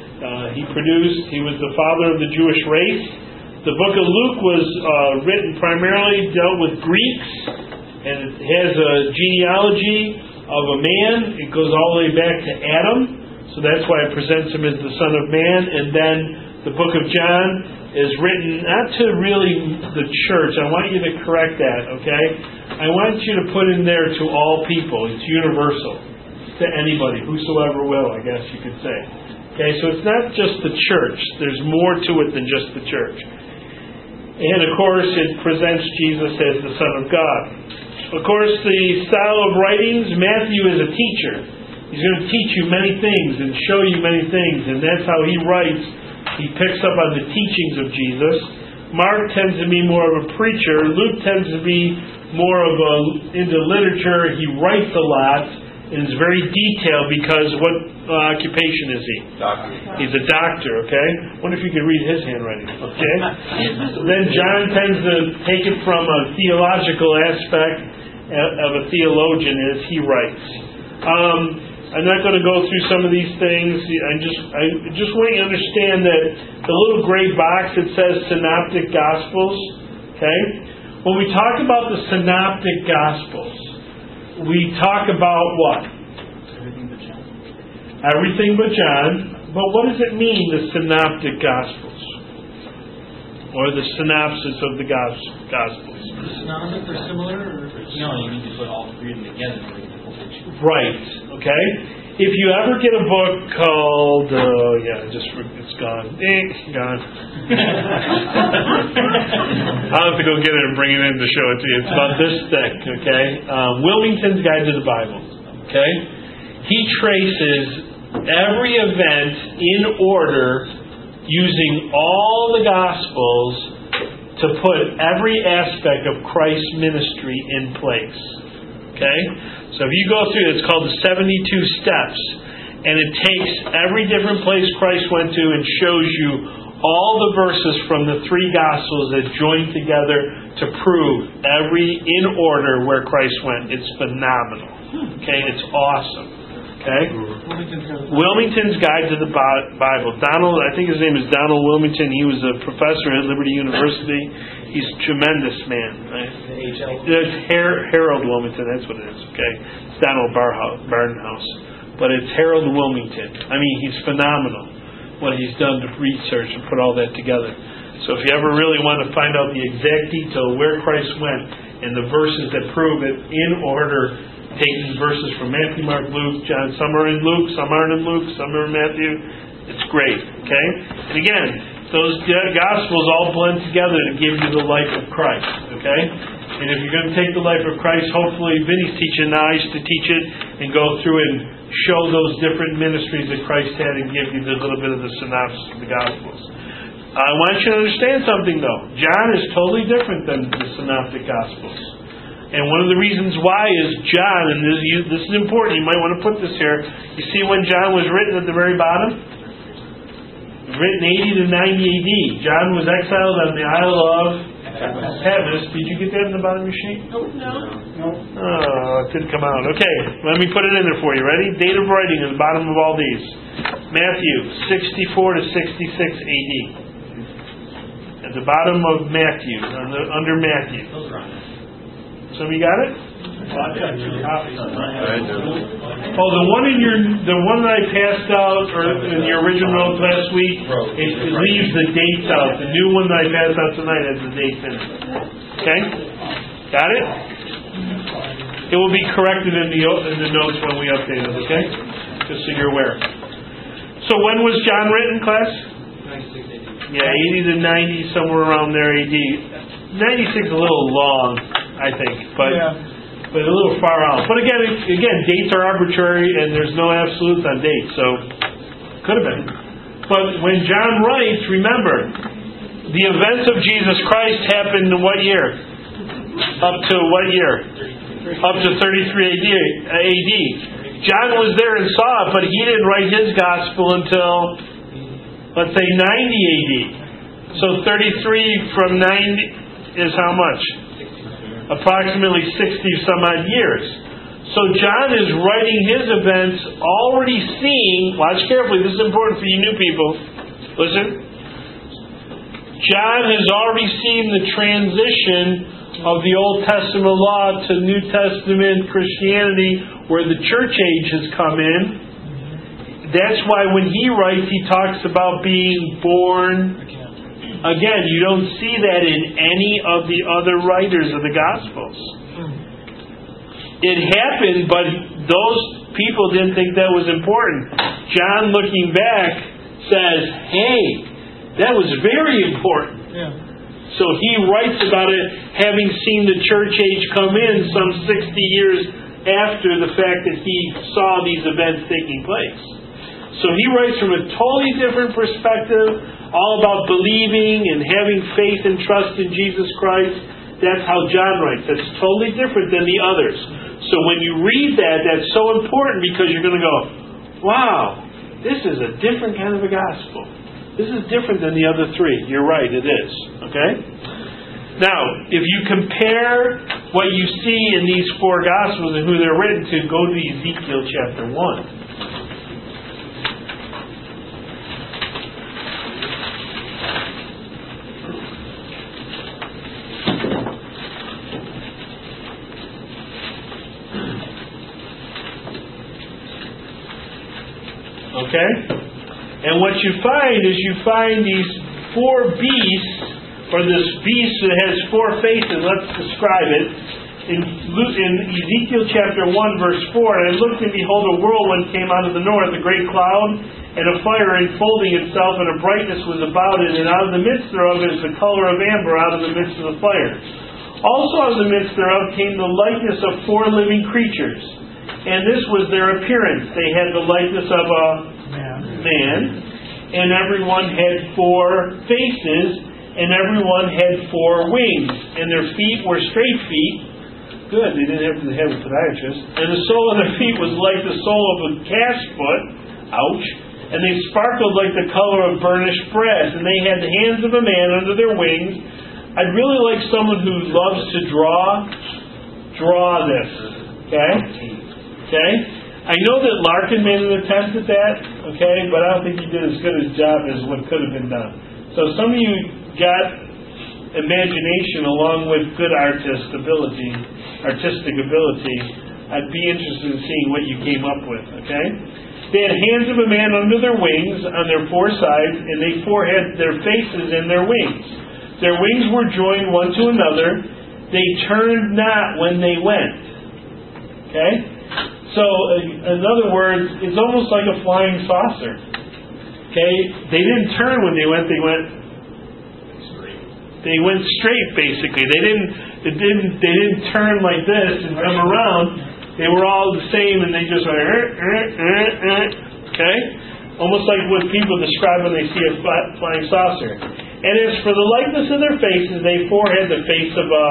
He was the father of the Jewish race. The book of Luke was written primarily, dealt with Greeks, and it has a genealogy of a man. It goes all the way back to Adam, so that's why it presents him as the Son of Man. And then the book of John is written not to really the church. I want you to correct that, okay? I want you to put in there to all people. It's universal. To anybody, whosoever will, I guess you could say. Okay, so it's not just the church. There's more to it than just the church. And of course, it presents Jesus as the Son of God. Of course, the style of writings, Matthew is a teacher. He's going to teach you many things and show you many things, and that's how he writes. He picks up on the teachings of Jesus. Mark tends to be more of a preacher. Luke tends to be more of into literature. He writes a lot, and is very detailed because what occupation is he? Doctor. He's a doctor, okay? I wonder if you could read his handwriting, okay? Then John tends to take it from a theological aspect of a theologian as he writes. I'm not going to go through some of these things. I just want you to understand that the little gray box that says Synoptic Gospels, okay? When we talk about the Synoptic Gospels, we talk about what? Everything but John. But what does it mean, the Synoptic Gospels? Or the synopsis of the Gospels? Synonymous or similar? Or, no, you need to put all three of them together to make the whole picture. Right, okay? If you ever get a book called, it's gone. Gone. I'll have to go get it and bring it in to show it to you. It's about this thick, okay? Wilmington's Guide to the Bible, okay? He traces every event in order using all the Gospels to put every aspect of Christ's ministry in place. Okay? So if you go through it, it's called the 72 Steps. And it takes every different place Christ went to and shows you all the verses from the three Gospels that join together to prove every in order where Christ went. It's phenomenal. Okay? It's awesome. Okay? Wilmington's Guide to the Bible. Donald, I think his name is Donald Wilmington. He was a professor at Liberty University. He's a tremendous man. Right? It's Harold Wilmington. That's what it is. Okay, it's Donald Barnhouse, but it's Harold Wilmington. I mean, he's phenomenal. What he's done to research and put all that together. So if you ever really want to find out the exact detail of where Christ went and the verses that prove it in order, taking verses from Matthew, Mark, Luke, John. Some are in Luke, some aren't in Luke, some are in Matthew. It's great, okay? And again, those Gospels all blend together to give you the life of Christ, okay? And if you're going to take the life of Christ, hopefully Vinny's teaching now. I used to teach it and go through and show those different ministries that Christ had and give you a little bit of the synopsis of the Gospels. I want you to understand something, though. John is totally different than the Synoptic Gospels. And one of the reasons why is John, and this is important, you might want to put this here. You see when John was written at the very bottom? Written 80 to 90 AD. John was exiled on the Isle of Patmos. Did you get that in the bottom of your sheet? No. Oh, it didn't come out. Okay, let me put it in there for you. Ready? Date of writing at the bottom of all these. Matthew, 64 to 66 AD. At the bottom of Matthew, under Matthew. Somebody got it? I've got two copies. Oh, the one that I passed out or in the original notes last week, it leaves the dates out. The new one that I passed out tonight has the dates in it. Okay? Got it? It will be corrected in the notes when we update it, okay? Just so you're aware. So when was John written, class? 96 AD. Yeah, 80 to 90, somewhere around there AD. 96 is a little long, I think, but a little far out. But again, dates are arbitrary, and there's no absolutes on dates, so could have been. But when John writes, remember, the events of Jesus Christ happened in what year? Up to what year? Up to 33 AD. John was there and saw it, but he didn't write his gospel until, let's say, 90 AD. So 33 from 90 is how much? Approximately 60 some odd years. So John is writing his events already seeing, watch carefully, this is important for you new people, listen. John has already seen the transition of the Old Testament law to New Testament Christianity, where the church age has come in. That's why when he writes, he talks about being born again. You don't see that in any of the other writers of the Gospels. It happened, but those people didn't think that was important. John, looking back, says, hey, that was very important. Yeah. So he writes about it having seen the church age come in some 60 years after the fact that he saw these events taking place. So he writes from a totally different perspective, all about believing and having faith and trust in Jesus Christ. That's how John writes. That's totally different than the others. So when you read that, that's so important because you're going to go, wow, this is a different kind of a gospel. This is different than the other three. You're right, it is. Okay? Now, if you compare what you see in these four gospels and who they're written to, go to Ezekiel chapter 1. Okay? And what you find these four beasts, or this beast that has four faces. Let's describe it. In Ezekiel chapter 1, verse 4, and I looked, and behold, a whirlwind came out of the north, a great cloud, and a fire enfolding itself, and a brightness was about it, and out of the midst thereof is the color of amber out of the midst of the fire. Also out of the midst thereof came the likeness of four living creatures, and this was their appearance. They had the likeness of a man, and everyone had four faces, and everyone had four wings, and their feet were straight feet. Good, they didn't have to have a podiatrist. And the sole of their feet was like the sole of a calf's foot. Ouch. And they sparkled like the color of burnished brass. And they had the hands of a man under their wings. I'd really like someone who loves to draw this. Okay? Okay? I know that Larkin made an attempt at that, okay, but I don't think he did as good a job as what could have been done. So some of you got imagination along with good artistic ability. I'd be interested in seeing what you came up with, okay? They had hands of a man under their wings on their four sides, and they four had their faces and their wings. Their wings were joined one to another. They turned not when they went. Okay? So, in other words, it's almost like a flying saucer. Okay? They didn't turn when they went straight, basically. They didn't turn like this and come around. They were all the same, and they just went, okay? Almost like what people describe when they see a flying saucer. And as for the likeness of their faces, they four had the face of a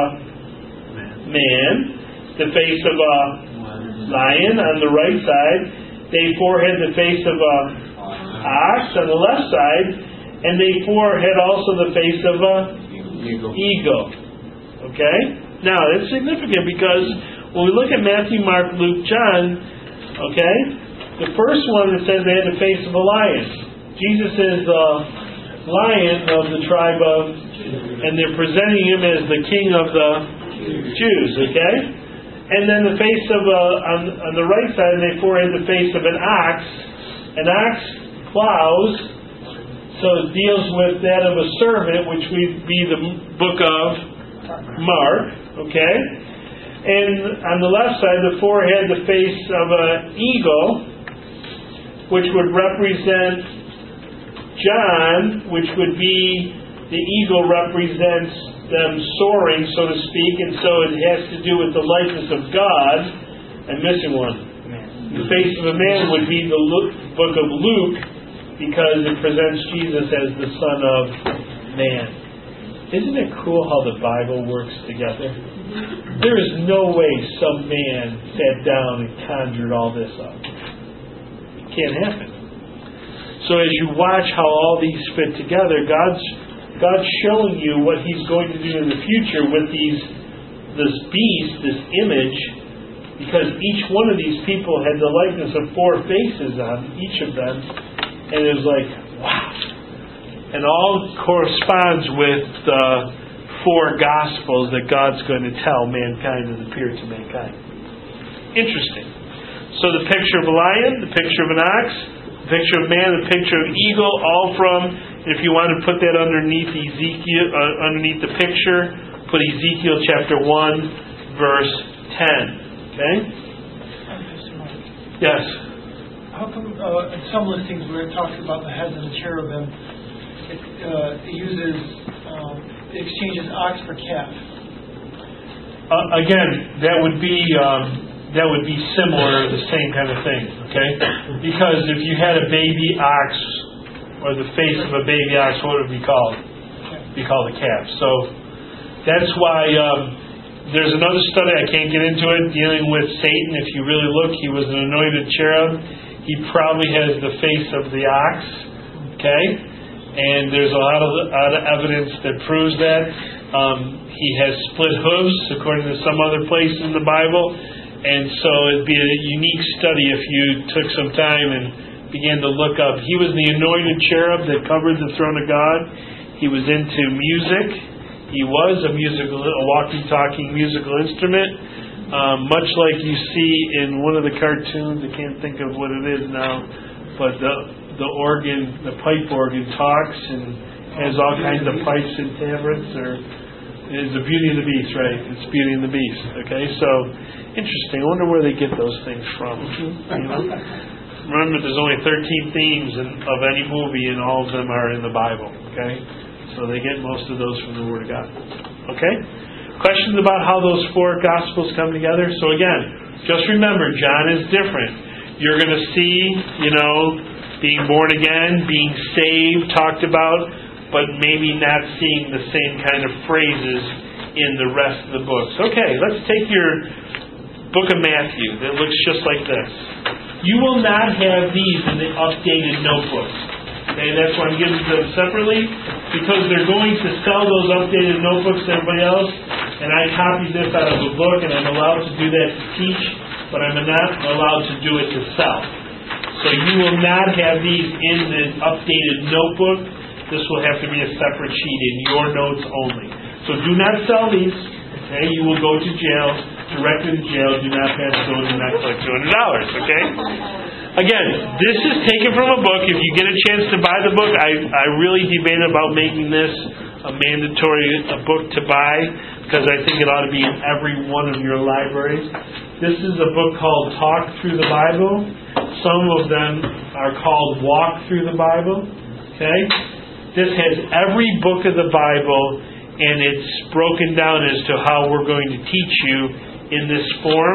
man, the face of a lion on the right side. They four had the face of a ox on the left side, and they four had also the face of a eagle. Okay? Now, it's significant because when we look at Matthew, Mark, Luke, John, okay, the first one that says they had the face of a lion. Jesus is the lion of the tribe of, and they're presenting him as the king of the Jews, okay? And then the face of, on the right side, they four had the face of an ox. An ox plows, so it deals with that of a servant, which would be the book of Mark, okay? And on the left side, the four had the face of an eagle, which would represent John, which would be, the eagle represents them soaring, so to speak, and so it has to do with the likeness of God. I'm missing one. The face of a man would be the book of Luke, because it presents Jesus as the Son of Man. Isn't it cool how the Bible works together? There is no way some man sat down and conjured all this up. It can't happen. So as you watch how all these fit together, God's showing you what He's going to do in the future with this beast, this image, because each one of these people had the likeness of four faces on each of them, and it was like, wow. And all corresponds with the four Gospels that God's going to tell mankind and appear to mankind. Interesting. So the picture of a lion, the picture of an ox, the picture of man, the picture of eagle, all from, if you want to put that underneath Ezekiel, underneath the picture, put Ezekiel chapter 1, verse 10. Okay? Yes? How come in some listings where it talks about the heads of the cherubim, it uses, it exchanges ox for calf? Again, that would be similar, the same kind of thing, okay? Because if you had a baby ox, or the face of a baby ox, what would it be called? It'd be called a calf. So that's why there's another study, I can't get into it, dealing with Satan. If you really look, he was an anointed cherub. He probably has the face of the ox, okay? And there's a lot of evidence that proves that. He has split hooves, according to some other places in the Bible. And so it'd be a unique study if you took some time and began to look up. He was the anointed cherub that covered the throne of God. He was into music. He was a walking, talking musical instrument. Much like you see in one of the cartoons, I can't think of what it is now, but the organ, the pipe organ, talks and has all kinds of pipes and tabrets. Is the Beauty and the Beast, right? It's Beauty and the Beast. Okay, so interesting. I wonder where they get those things from. You know? Remember, there's only 13 themes of any movie, and all of them are in the Bible. Okay, so they get most of those from the Word of God. Okay. Questions about how those four Gospels come together? So again, just remember, John is different. You're going to see, being born again, being saved talked about, but maybe not seeing the same kind of phrases in the rest of the books. Okay, let's take your book of Matthew that looks just like this. You will not have these in the updated notebooks. Okay, that's why I'm giving them separately, because they're going to sell those updated notebooks to everybody else, and I copied this out of a book, and I'm allowed to do that to teach, but I'm not allowed to do it to sell. So you will not have these in the updated notebook. This will have to be a separate sheet in your notes only. So do not sell these. Okay, you will go to jail, directly to jail. Do not pass those and not collect $200. Okay. Again, this is taken from a book. If you get a chance to buy the book, I really debated about making this a mandatory book to buy, because I think it ought to be in every one of your libraries. This is a book called Talk Through the Bible. Some of them are called Walk Through the Bible. Okay? This has every book of the Bible, and it's broken down as to how we're going to teach you in this form.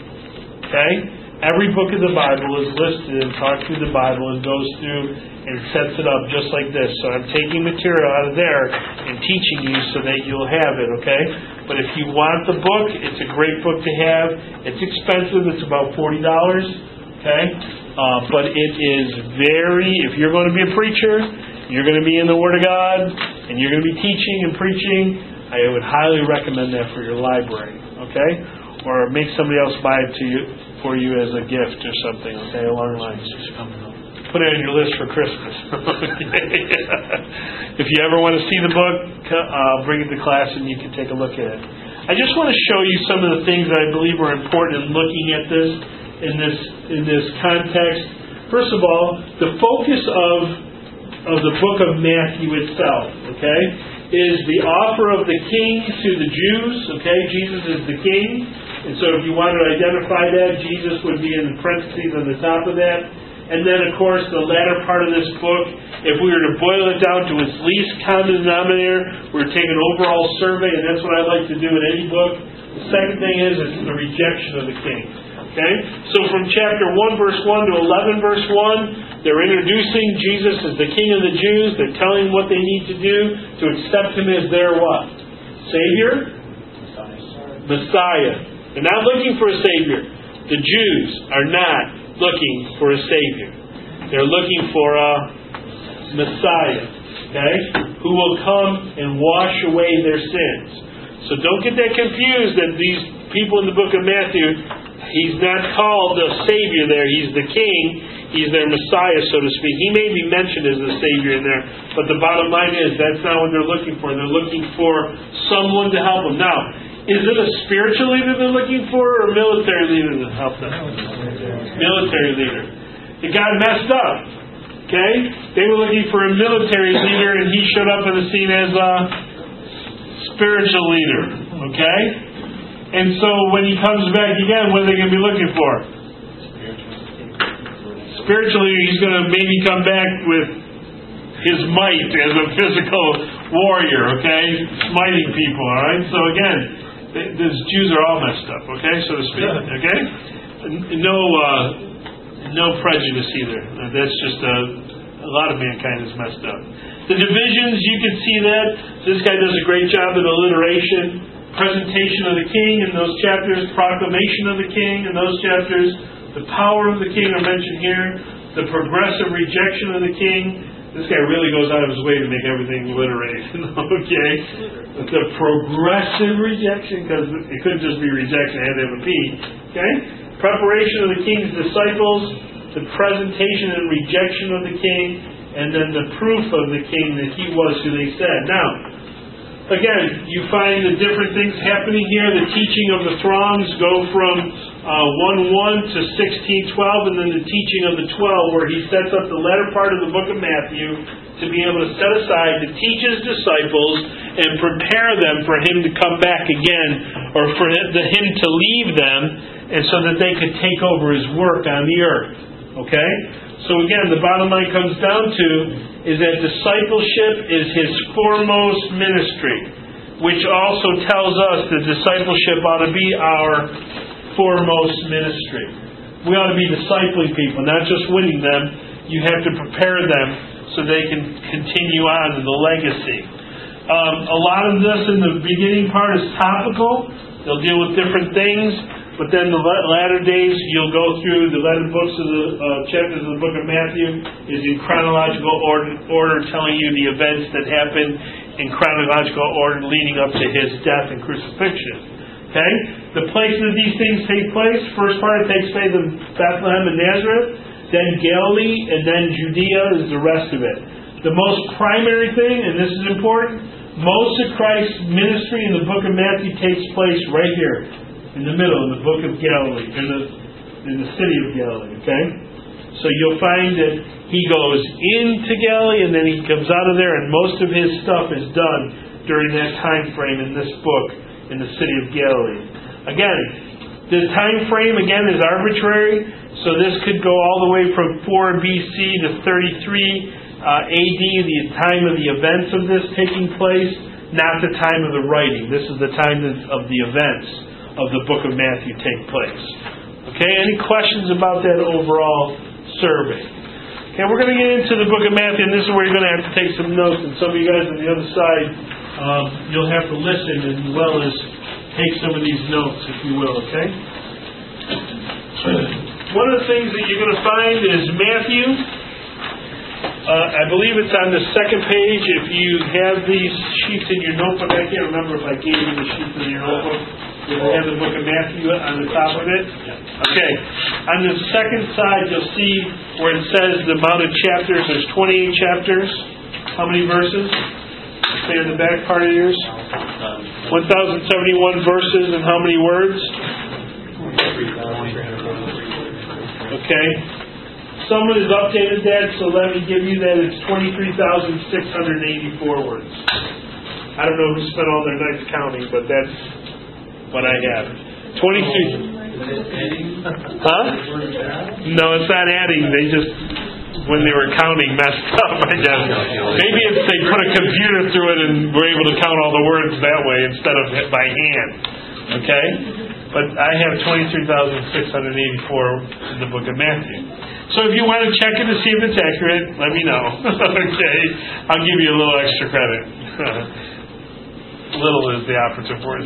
Okay? Every book of the Bible is listed in Talk Through the Bible and goes through and sets it up just like this. So I'm taking material out of there and teaching you so that you'll have it, okay? But if you want the book, it's a great book to have. It's expensive. It's about $40, okay? But it is if you're going to be a preacher, you're going to be in the Word of God, and you're going to be teaching and preaching, I would highly recommend that for your library, okay? Or make somebody else buy it for you as a gift or something, okay, along the lines. Put it on your list for Christmas. If you ever want to see the book, bring it to class and you can take a look at it. I just want to show you some of the things that I believe are important in looking at this in this context. First of all, the focus of the book of Matthew itself, okay, is the offer of the king to the Jews, okay? Jesus is the king. And so if you want to identify that, Jesus would be in the parentheses on the top of that. And then, of course, the latter part of this book, if we were to boil it down to its least common denominator, we're taking an overall survey, and that's what I like to do in any book. The second thing is the rejection of the king. Okay? So from chapter 1, verse 1 to 11, verse 1, they're introducing Jesus as the King of the Jews. They're telling what they need to do to accept Him as their what? Savior? Messiah. They're not looking for a Savior. The Jews are not looking for a Savior. They're looking for a Messiah, okay, who will come and wash away their sins. So don't get that confused that these people in the book of Matthew, He's not called a Savior there. He's the King. He's their Messiah, so to speak. He may be mentioned as a Savior in there, but the bottom line is that's not what they're looking for. They're looking for someone to help them. Now, is it a spiritual leader they're looking for, or a military leader to help them? Military leader. It got messed up. Okay? They were looking for a military leader, and he showed up on the scene as a spiritual leader. Okay? And so when he comes back again, what are they going to be looking for? Spiritually, he's going to maybe come back with his might as a physical warrior, okay? Smiting people, all right? So again, these Jews are all messed up, okay, so to speak, okay? No prejudice either. That's just a lot of mankind is messed up. The divisions, you can see that. This guy does a great job in alliteration. Presentation of the king in those chapters, proclamation of the king in those chapters, the power of the king are mentioned here, the progressive rejection of the king. This guy really goes out of his way to make everything alliterated, okay? The progressive rejection, because it couldn't just be rejection, it had to have a P, okay? Preparation of the king's disciples, the presentation and rejection of the king, and then the proof of the king that he was who they said. Now, again, you find the different things happening here. The teaching of the throngs go from 1:1 to 16:12, and then the teaching of the 12, where he sets up the latter part of the book of Matthew to be able to set aside to teach his disciples and prepare them for him to come back again, or for him to leave them, and so that they could take over his work on the earth. Okay? So again, the bottom line comes down to is that discipleship is his foremost ministry, which also tells us that discipleship ought to be our foremost ministry. We ought to be discipling people, not just winning them. You have to prepare them so they can continue on in the legacy. A lot of this in the beginning part is topical. They'll deal with different things, but then the latter days you'll go through the latter books of the chapters of the book of Matthew is in chronological order, telling you the events that happened in chronological order leading up to his death and crucifixion. Okay? The places that these things take place, first part it takes place in Bethlehem and Nazareth, then Galilee, and then Judea is the rest of it. The most primary thing, and this is important, most of Christ's ministry in the book of Matthew takes place right here, in the middle, in the book of Galilee, in the city of Galilee, okay? So you'll find that he goes into Galilee and then he comes out of there, and most of his stuff is done during that time frame in this book in the city of Galilee. Again, the time frame again is arbitrary, so this could go all the way from 4 BC to 33 AD, the time of the events of this taking place, not the time of the writing. This is the time of the events of the book of Matthew take place. Okay, any questions about that overall survey? Okay, we're going to get into the book of Matthew, and this is where you're going to have to take some notes, and some of you guys on the other side, you'll have to listen as well as take some of these notes, if you will, okay? One of the things that you're going to find is Matthew. I believe it's on the second page. If you have these sheets in your notebook, I can't remember if I gave you the sheets in your notebook. You have the book of Matthew on the top of it? Okay. On the second side, you'll see where it says the amount of chapters. There's 28 chapters. How many verses? Say in the back part of yours. 1,071 verses and how many words? Okay. Someone has updated that, so let me give you that. It's 23,684 words. I don't know who spent all their nights counting, but that's what I have. 23. Huh? No, it's not adding. They just, when they were counting, messed up, I guess. Maybe it's they put a computer through it and were able to count all the words that way instead of by hand. Okay? But I have 23,684 in the book of Matthew. So if you want to check it to see if it's accurate, let me know. Okay? I'll give you a little extra credit. Little is the operative word.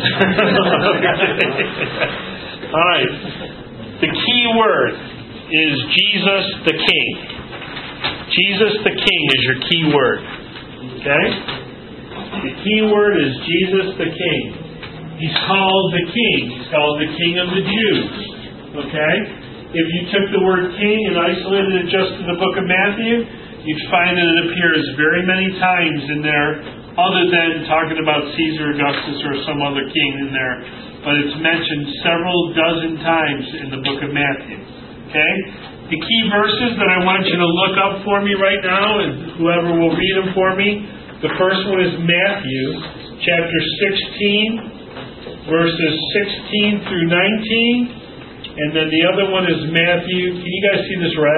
All right. The key word is Jesus the King. Jesus the King is your key word. Okay? The key word is Jesus the King. He's called the King. He's called the King of the Jews. Okay? If you took the word King and isolated it just to the book of Matthew, you'd find that it appears very many times in there, other than talking about Caesar Augustus or some other king in there. But it's mentioned several dozen times in the book of Matthew. Okay? The key verses that I want you to look up for me right now, and whoever will read them for me, the first one is Matthew, chapter 16, verses 16 through 19. And then the other one is Matthew, can you guys see this red?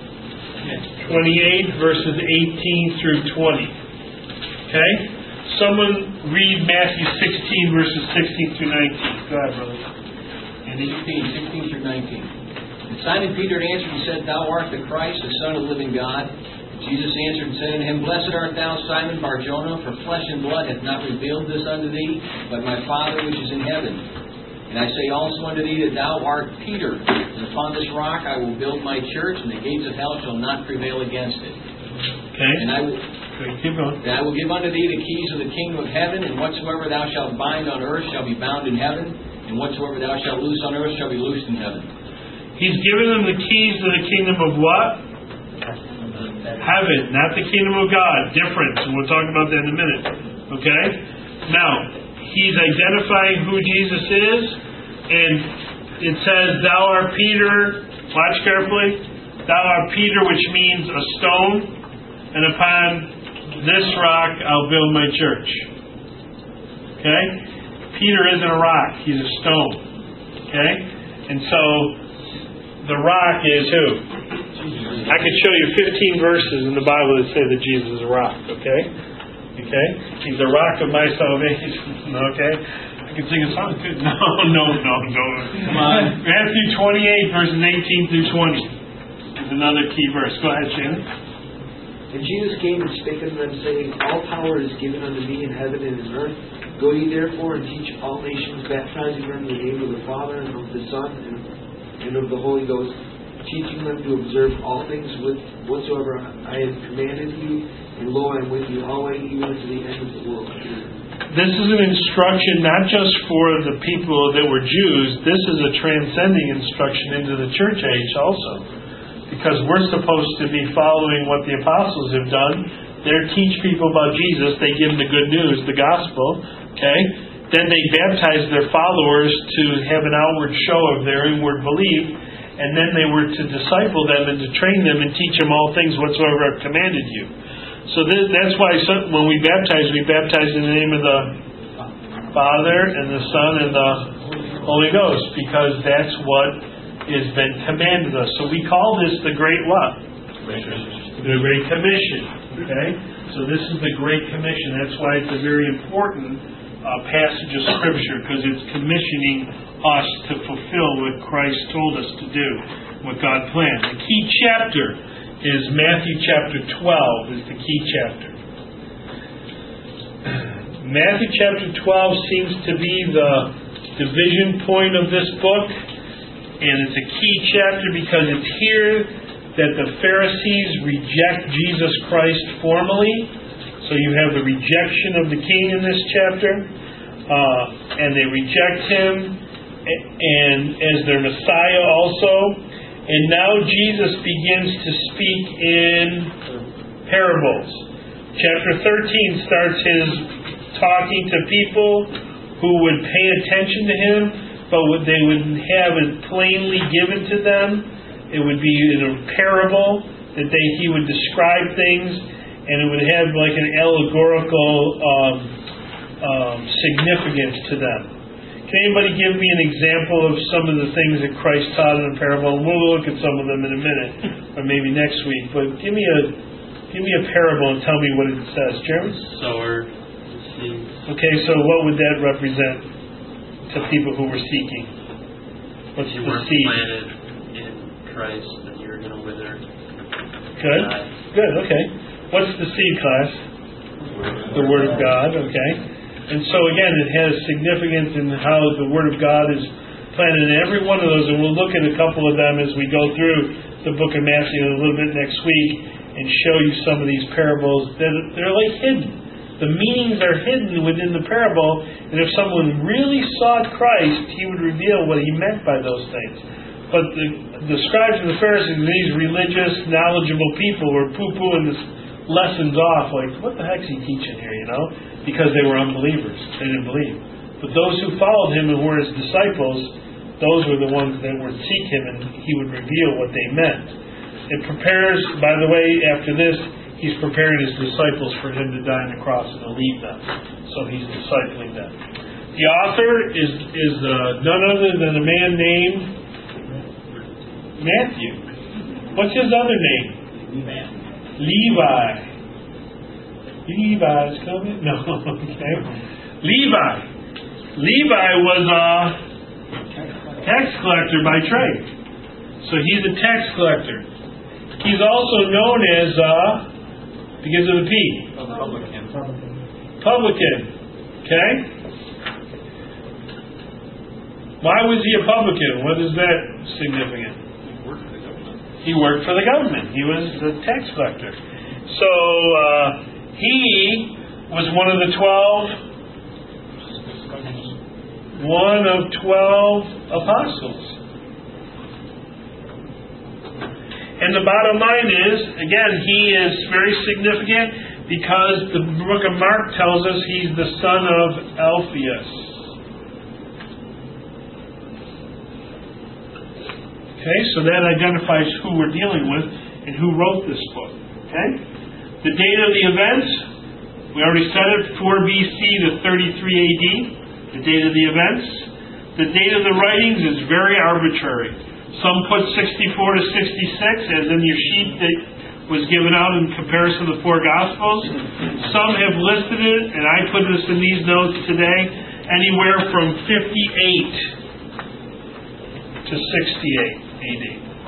28, verses 18 through 20. Okay? Someone read Matthew 16, verses 16 through 19. Go ahead, brother. And 16 through 19. And Simon Peter answered and said, Thou art the Christ, the Son of the living God. Jesus answered and said unto him, Blessed art thou, Simon Bar-Jonah, for flesh and blood hath not revealed this unto thee, but my Father which is in heaven. And I say also unto thee that thou art Peter, and upon this rock I will build my church, and the gates of hell shall not prevail against it. Okay. And I will give unto thee the keys of the kingdom of heaven, and whatsoever thou shalt bind on earth shall be bound in heaven, and whatsoever thou shalt loose on earth shall be loosed in heaven. He's given them the keys to the kingdom of what? Heaven, not the kingdom of God. Difference, and we'll talk about that in a minute. Okay? Now, he's identifying who Jesus is, and it says, "Thou art Peter," watch carefully, "Thou art Peter," which means a stone, "and upon this rock I'll build my church." Okay? Peter isn't a rock, he's a stone. Okay? And so, the rock is who? I could show you 15 verses in the Bible that say that Jesus is a rock. Okay? Okay? He's the rock of my salvation. Okay? I can sing a song too. No. Come on. Matthew 28, verses 18 through 20 is another key verse. Go ahead, Shannon. And Jesus came and spake unto them, saying, All power is given unto me in heaven and in earth. Go ye therefore and teach all nations, baptizing them in the name of the Father and of the Son and of the Holy Ghost, teaching them to observe all things whatsoever I have commanded you. And lo, I am with you always, even unto the end of the world. This is an instruction not just for the people that were Jews. This is a transcending instruction into the church age also. Because we're supposed to be following what the apostles have done. They teach people about Jesus. They give them the good news, the gospel. Okay? Then they baptize their followers to have an outward show of their inward belief. And then they were to disciple them and to train them and teach them all things whatsoever I've commanded you. So that's why when we baptize in the name of the Father and the Son and the Holy Ghost, because that's what has been commanded us. So we call this the Great what? The Great Commission. Okay? So this is the Great Commission. That's why it's a very important passage of Scripture, because it's commissioning us to fulfill what Christ told us to do, what God planned. The key chapter is Matthew chapter 12 is the key chapter. Matthew chapter 12 seems to be the division point of this book, and it's a key chapter because it's here that the Pharisees reject Jesus Christ formally. So you have the rejection of the King in this chapter, and they reject Him and as their Messiah also. And now Jesus begins to speak in parables. Chapter 13 starts His talking to people who would pay attention to Him, but they would have it plainly given to them. It would be in a parable that He would describe things, and it would have like an allegorical significance to them. Can anybody give me an example of some of the things that Christ taught in a parable? And we'll look at some of them in a minute, or maybe next week. But give me a parable and tell me what it says. Jeremy? Sower, seed. Okay, so what would that represent to people who were seeking? What's you the weren't seed? planted in Christ, and you were going to wither. Good. Good. Okay. What's the seed, class? The Word of God. Okay. And so again, it has significance in how the Word of God is planted in every one of those, and we'll look at a couple of them as we go through the book of Matthew a little bit next week and show you some of these parables. They're like hidden. The meanings are hidden within the parable, and if someone really sought Christ, He would reveal what He meant by those things. But the scribes and the Pharisees, these religious, knowledgeable people, were poo-pooing this lessons off, like, what the heck's He teaching here, because they were unbelievers. They didn't believe. But those who followed Him and were His disciples, those were the ones that would seek Him, and He would reveal what they meant. It prepares, by the way, after this, He's preparing His disciples for Him to die on the cross and to leave them. So He's discipling them. The author is none other than a man named Matthew. What's his other name? Levi. Levi's coming? No, okay. Levi. Levi was a tax collector by trade. So he's a tax collector. He's also known as, begins with a P. Publican. Okay? Why was he a publican? What is that significant? He worked for the government. He was a tax collector. So, he was one of 12 apostles. And the bottom line is, again, he is very significant because the book of Mark tells us he's the son of Alphaeus. Okay, so that identifies who we're dealing with and who wrote this book. Okay? The date of the events, we already said it, 4 BC to 33 AD, the date of the events. The date of the writings is very arbitrary. Some put 64 to 66, as in your sheet that was given out in comparison to the 4 Gospels. Some have listed it, and I put this in these notes today, anywhere from 58 to 68 AD.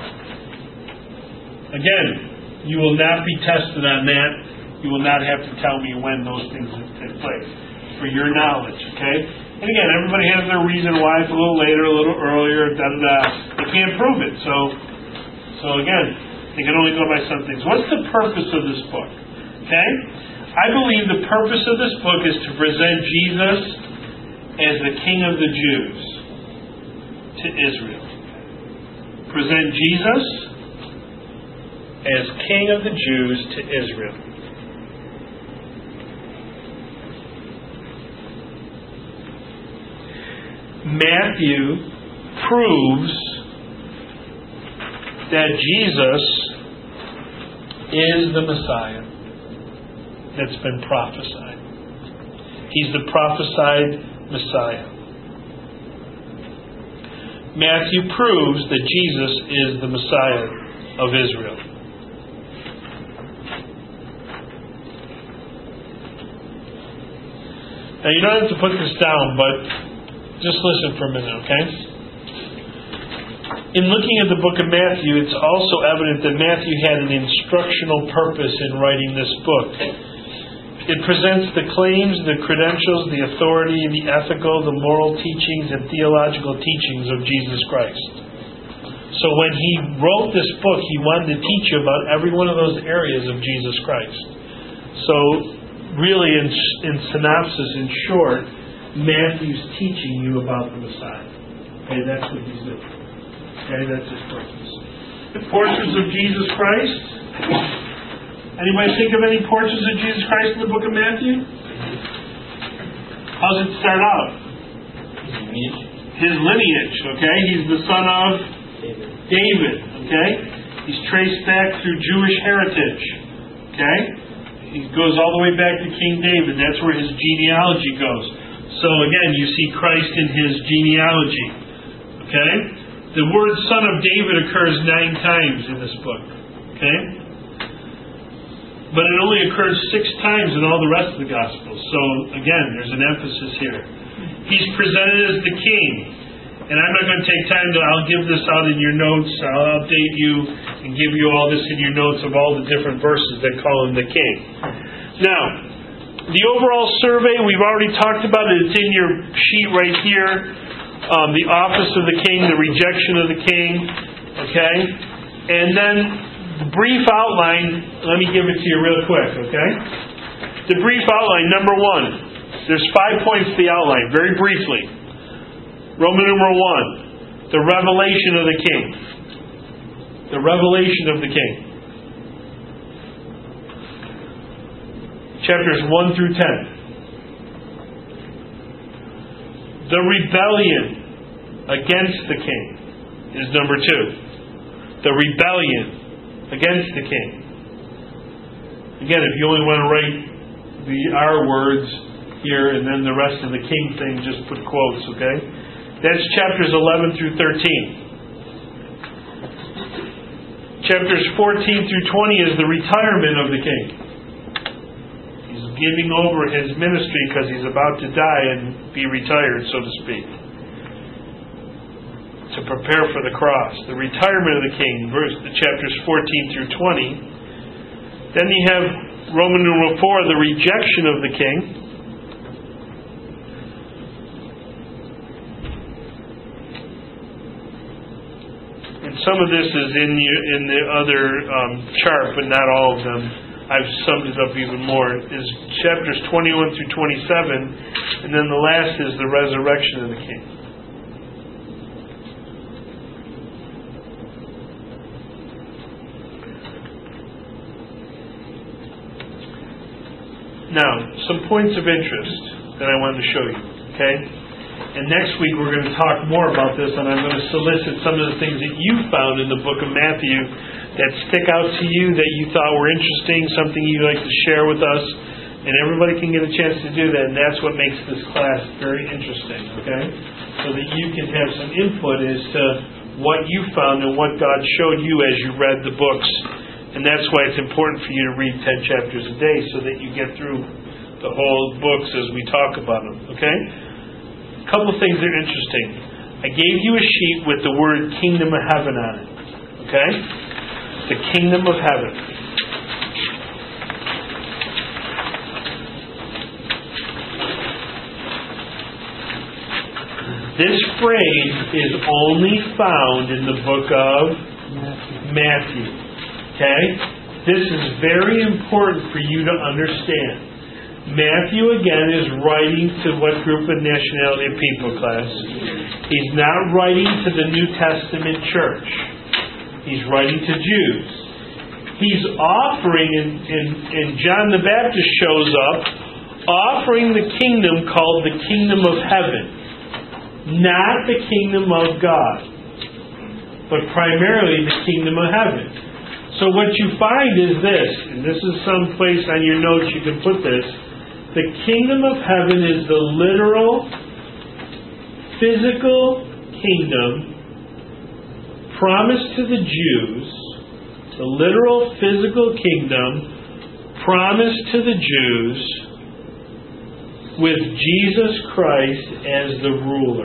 Again, you will not be tested on that. You will not have to tell me when those things took place. For your knowledge, okay? And again, everybody has their reason why it's a little later, a little earlier, da-da-da. They can't prove it. So again, they can only go by some things. What's the purpose of this book? Okay? I believe the purpose of this book is to present Jesus as the King of the Jews to Israel. Present Jesus as King of the Jews to Israel. Matthew proves that Jesus is the Messiah that's been prophesied. He's the prophesied Messiah. Matthew proves that Jesus is the Messiah of Israel. Now you don't have to put this down, but just listen for a minute, okay? In looking at the book of Matthew, it's also evident that Matthew had an instructional purpose in writing this book. It presents the claims, the credentials, the authority, the ethical, the moral teachings, and theological teachings of Jesus Christ. So when he wrote this book, he wanted to teach you about every one of those areas of Jesus Christ. So really, in synopsis, in short, Matthew's teaching you about the Messiah. Okay, that's what he's doing. Okay, that's his purpose. The portraits of Jesus Christ. Anybody think of any portraits of Jesus Christ in the book of Matthew? How does it start out? His lineage, okay? He's the son of David, okay? He's traced back through Jewish heritage, okay? He goes all the way back to King David. That's where his genealogy goes. So again, you see Christ in his genealogy. Okay? The word son of David occurs 9 times in this book. Okay? But it only occurs 6 times in all the rest of the Gospels. So again, there's an emphasis here. He's presented as the king. And I'm not going to take time I'll give this out in your notes. I'll update you and give you all this in your notes of all the different verses that call him the king. Now, the overall survey, we've already talked about it. It's in your sheet right here. The office of the king, the rejection of the king. Okay? And then the brief outline, let me give it to you real quick. Okay? The brief outline, number 1. There's 5 points to the outline, very briefly. Roman numeral 1. The revelation of the king. The revelation of the king. Chapters 1 through 10. The rebellion against the king is number 2. The rebellion against the king. Again, if you only want to write our words here and then the rest of the king thing, just put quotes, okay? That's chapters 11 through 13. Chapters 14 through 20 is the retirement of the king. Giving over his ministry because he's about to die and be retired, so to speak, to prepare for the cross. The retirement of the king, chapters 14 through 20. Then you have Roman numeral 4, the rejection of the king. And some of this is in the other chart, but not all of them. I've summed it up even more. Is chapters 21 through 27, and then the last is the resurrection of the king. Now, some points of interest that I wanted to show you. Okay, And next week we're going to talk more about this, and I'm going to solicit some of the things that you found in the book of Matthew that stick out to you, that you thought were interesting, something you'd like to share with us. And everybody can get a chance to do that, and that's what makes this class very interesting, okay? So that you can have some input as to what you found and what God showed you as you read the books. And that's why it's important for you to read 10 chapters a day, so that you get through the whole books as we talk about them, okay? A couple things that are interesting. I gave you a sheet with the word kingdom of heaven on it, okay? The kingdom of heaven. This phrase is only found in the book of Matthew. Okay? This is very important for you to understand. Matthew, again, is writing to what group of nationality of people, class? He's not writing to the New Testament church. He's writing to Jews. He's offering, and John the Baptist shows up, offering the kingdom called the kingdom of heaven. Not the kingdom of God, but primarily the kingdom of heaven. So what you find is this, and this is some place on your notes you can put this. The kingdom of heaven is the literal, physical kingdom promised to the Jews, the literal, physical kingdom promised to the Jews, with Jesus Christ as the ruler.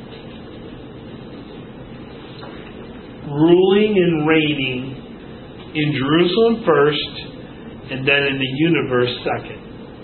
Ruling and reigning in Jerusalem first, and then in the universe second.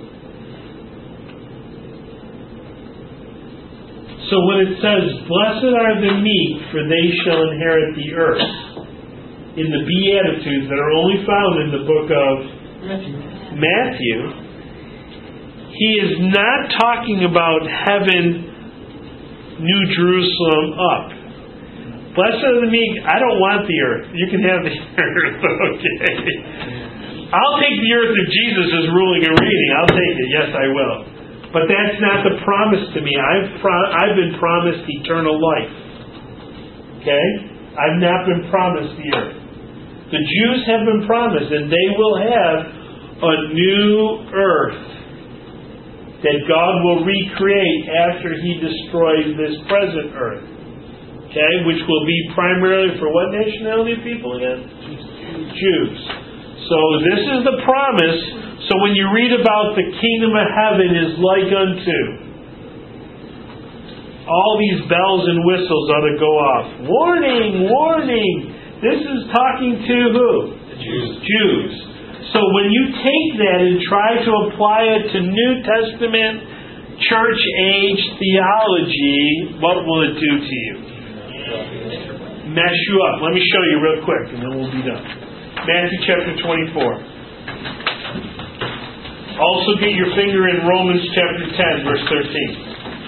So when it says, "Blessed are the meek, for they shall inherit the earth," in the Beatitudes that are only found in the book of Matthew, he is not talking about heaven, New Jerusalem up. Blessed are the meek. I don't want the earth. You can have the earth, okay? I'll take the earth if Jesus is ruling and reigning. I'll take it. Yes, I will. But that's not the promise to me. I've been promised eternal life. Okay? I've not been promised the earth. The Jews have been promised, and they will have a new earth that God will recreate after He destroys this present earth. Okay? Which will be primarily for what nationality of people again? Jews. So this is the promise. So when you read about the kingdom of heaven is like unto, all these bells and whistles ought to go off. Warning! Warning! This is talking to who? The Jews. Jews. So when you take that and try to apply it to New Testament church age theology, what will it do to you? Mess you up. Let me show you real quick and then we'll be done. Matthew chapter 24. Also get your finger in Romans chapter 10, verse 13.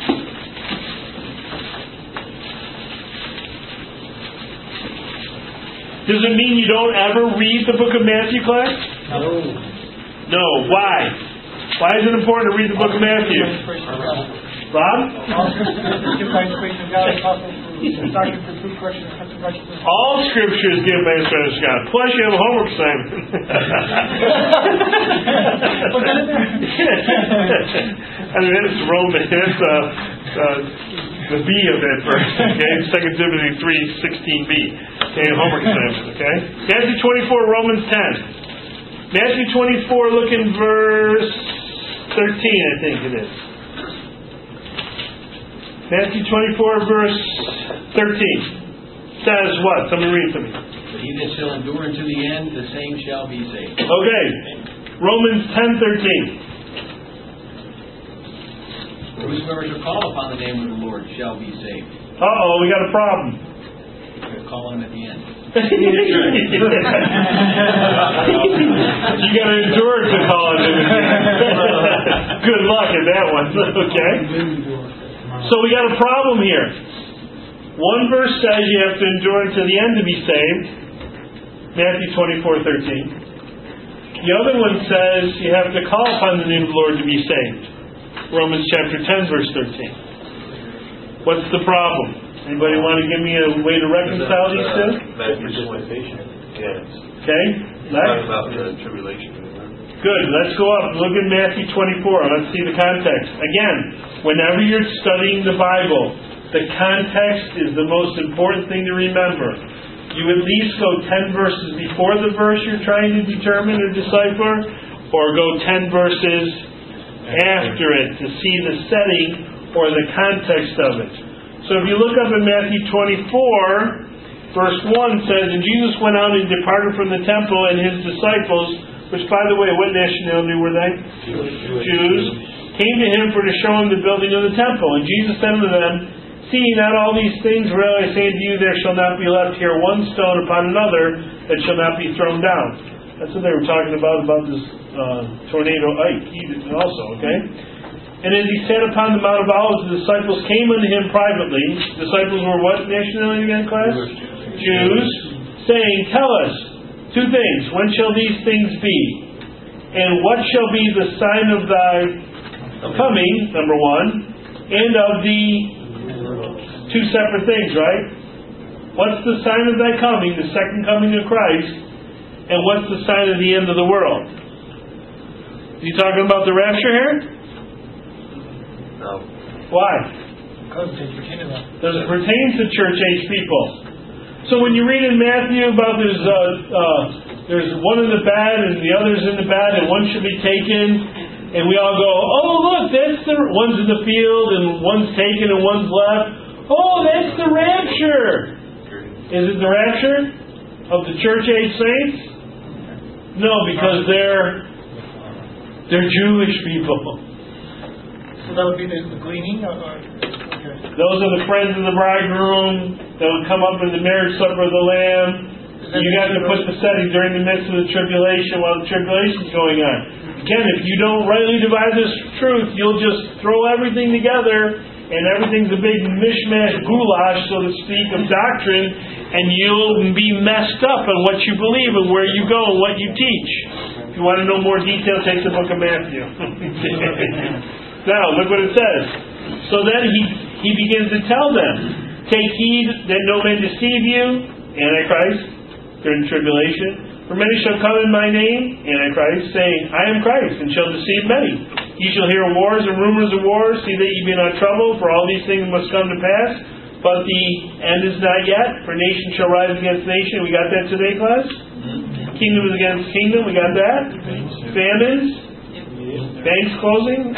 Does it mean you don't ever read the book of Matthew, class? No. No. Why? Why is it important to read the book of Matthew? Rob? All Scripture is given by inspiration of God. Plus, you have a homework assignment. I mean, it's Roman. It's the B of that verse. Okay, 2 Timothy 3:16b. Okay, homework assignment. Okay, Matthew 24, Romans 10. Matthew 24, look in verse 13, I think it is. Matthew 24, verse 13 says what? Somebody read to me. But he that shall endure unto the end, the same shall be saved. Okay. Romans 10:13. For whosoever shall call upon the name of the Lord shall be saved. Uh-oh, we got a problem. We'll call him at the end. You got to endure to call on him. Good luck at that one. Okay. So we got a problem here. One verse says you have to endure until the end to be saved. Matthew 24:13. The other one says you have to call upon the name of the Lord to be saved. Romans chapter 10, verse 13. What's the problem? Anybody want to give me a way to reconcile these two? Dispensation. Yes. Okay, Talking about the tribulation. good. Let's go up. Look at Matthew 24. Let's see the context. Again, whenever you're studying the Bible, the context is the most important thing to remember. You at least go 10 verses before the verse you're trying to determine or decipher, or go 10 verses after it to see the setting or the context of it. So if you look up in Matthew 24, verse 1 says, "And Jesus went out and departed from the temple, and his disciples," which, by the way, what nationality were they? Jews. "Came to him for to show him the building of the temple. And Jesus said unto them, See not all these things, really I say unto you, there shall not be left here one stone upon another that shall not be thrown down." That's what they were talking about this tornado Ike also, okay? "And as he sat upon the Mount of Olives, the disciples came unto him privately." Disciples were what nationality again, class? Jews. "Saying, Tell us two things. When shall these things be? And what shall be the sign of thy coming," number one, "and of the..." Two separate things, right? What's the sign of thy coming, the second coming of Christ, and what's the sign of the end of the world? Are you talking about the rapture here? No. Why? Because Does it pertain to church age people? So when you read in Matthew about there's one in the bed and the other's in the bed and one should be taken, and we all go, "Oh look, that's the one's in the field and one's taken and one's left. Oh, that's the rapture." Is it the rapture of the church age saints? No, because they're Jewish people. So that would be the gleaning? Those are the friends of the bridegroom that would come up in the marriage supper of the Lamb. You got to put the setting during the midst of the tribulation while the tribulation is going on. Again, if you don't rightly divide this truth, you'll just throw everything together and everything's a big mishmash goulash, so to speak, of doctrine, and you'll be messed up on what you believe and where you go and what you teach. If you want to know more detail, take the book of Matthew. Now, look what it says. So then he begins to tell them, "Take heed that no man deceive you," Antichrist, during tribulation. "For many shall come in my name," Antichrist, "saying, I am Christ, and shall deceive many. Ye shall hear wars and rumors of wars. See that ye be not troubled, for all these things must come to pass. But the end is not yet, for nation shall rise against nation." We got that today, class? Kingdom is against kingdom. We got that? Famines. Banks closing.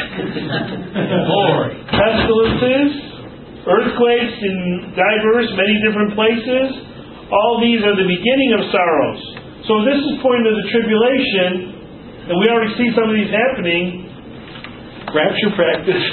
Pestilences. Earthquakes in many different places. All these are the beginning of sorrows. So this is pointing to the tribulation, and we already see some of these happening. Rapture practice.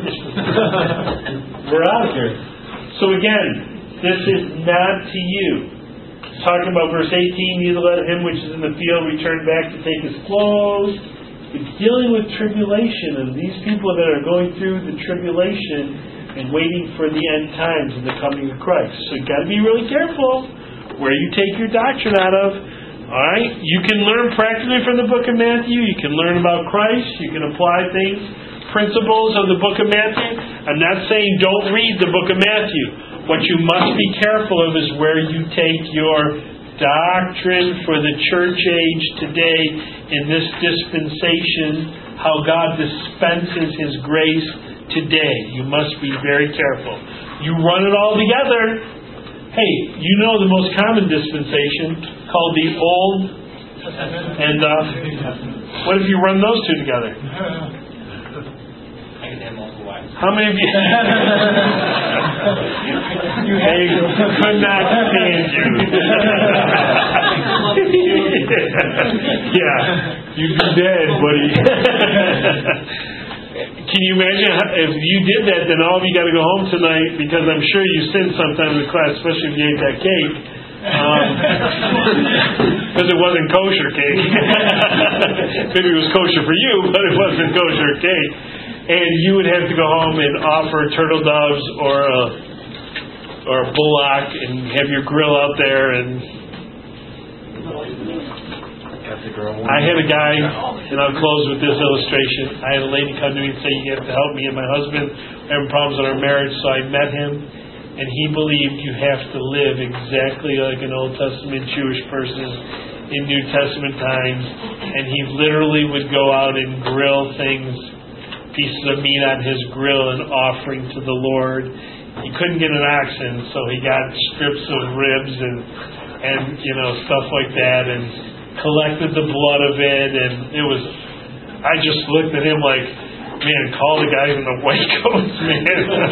We're out here. So again, this is not to you. It's talking about verse 18, "Neither let him which is in the field return back to take his clothes." It's dealing with tribulation and these people that are going through the tribulation and waiting for the end times and the coming of Christ. So you've got to be really careful where you take your doctrine out of. Alright? You can learn practically from the book of Matthew. You can learn about Christ. You can apply things, principles of the book of Matthew. I'm not saying don't read the book of Matthew. What you must be careful of is where you take your doctrine for the church age today in this dispensation, how God dispenses His grace today. You must be very careful. You run it all together. Hey, you know the most common dispensation called the Old and what if you run those two together? How many of you they could not stand you? Yeah, you'd be dead, buddy. Can you imagine if you did that, then all of you got to go home tonight, because I'm sure you sinned sometime in class, especially if you ate that cake. Because it wasn't kosher cake. Maybe it was kosher for you, but it wasn't kosher cake. And you would have to go home and offer turtle doves or a bullock and have your grill out there and I had a guy, and I'll close with this illustration. I had a lady come to me and say, you have to help me and my husband. We're having problems in our marriage. So I met him, and he believed you have to live exactly like an Old Testament Jewish person in New Testament times. And he literally would go out and grill things, pieces of meat on his grill, and offering to the Lord. He couldn't get an oxen, so he got strips of ribs and stuff like that, and collected the blood of it. And it was, I just looked at him like, man, call the guys in the white coats, man.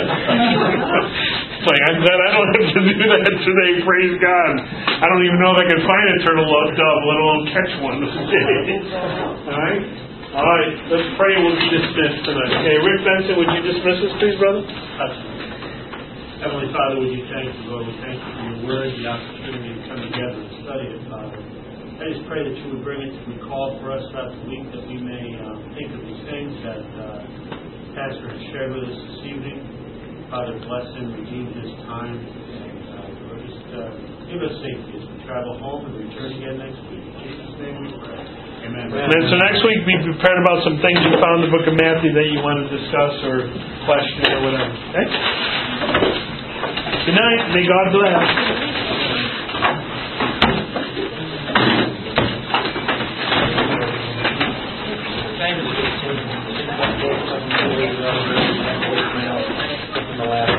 It's like, I'm glad I don't have to do that today, praise God. I don't even know if I can find a turtle dove, let alone catch one today. All right, let's pray and we'll be dismissed tonight. Okay, Rick Benson, would you dismiss us, please, brother? Heavenly Father, we thank you, Lord. We thank you for your word, the opportunity to come together and study it, Father. I just pray that you would bring it to recall for us throughout the week, that we may think of these things that Pastor has shared with us this evening. Father, bless him, redeem his time, and Lord, just give us safety as we travel home and return again next week. In Jesus' name we pray. Amen. And so next week be prepared about some things you found in the book of Matthew that you want to discuss or question or whatever. Okay? Good night. May God bless. Thank you.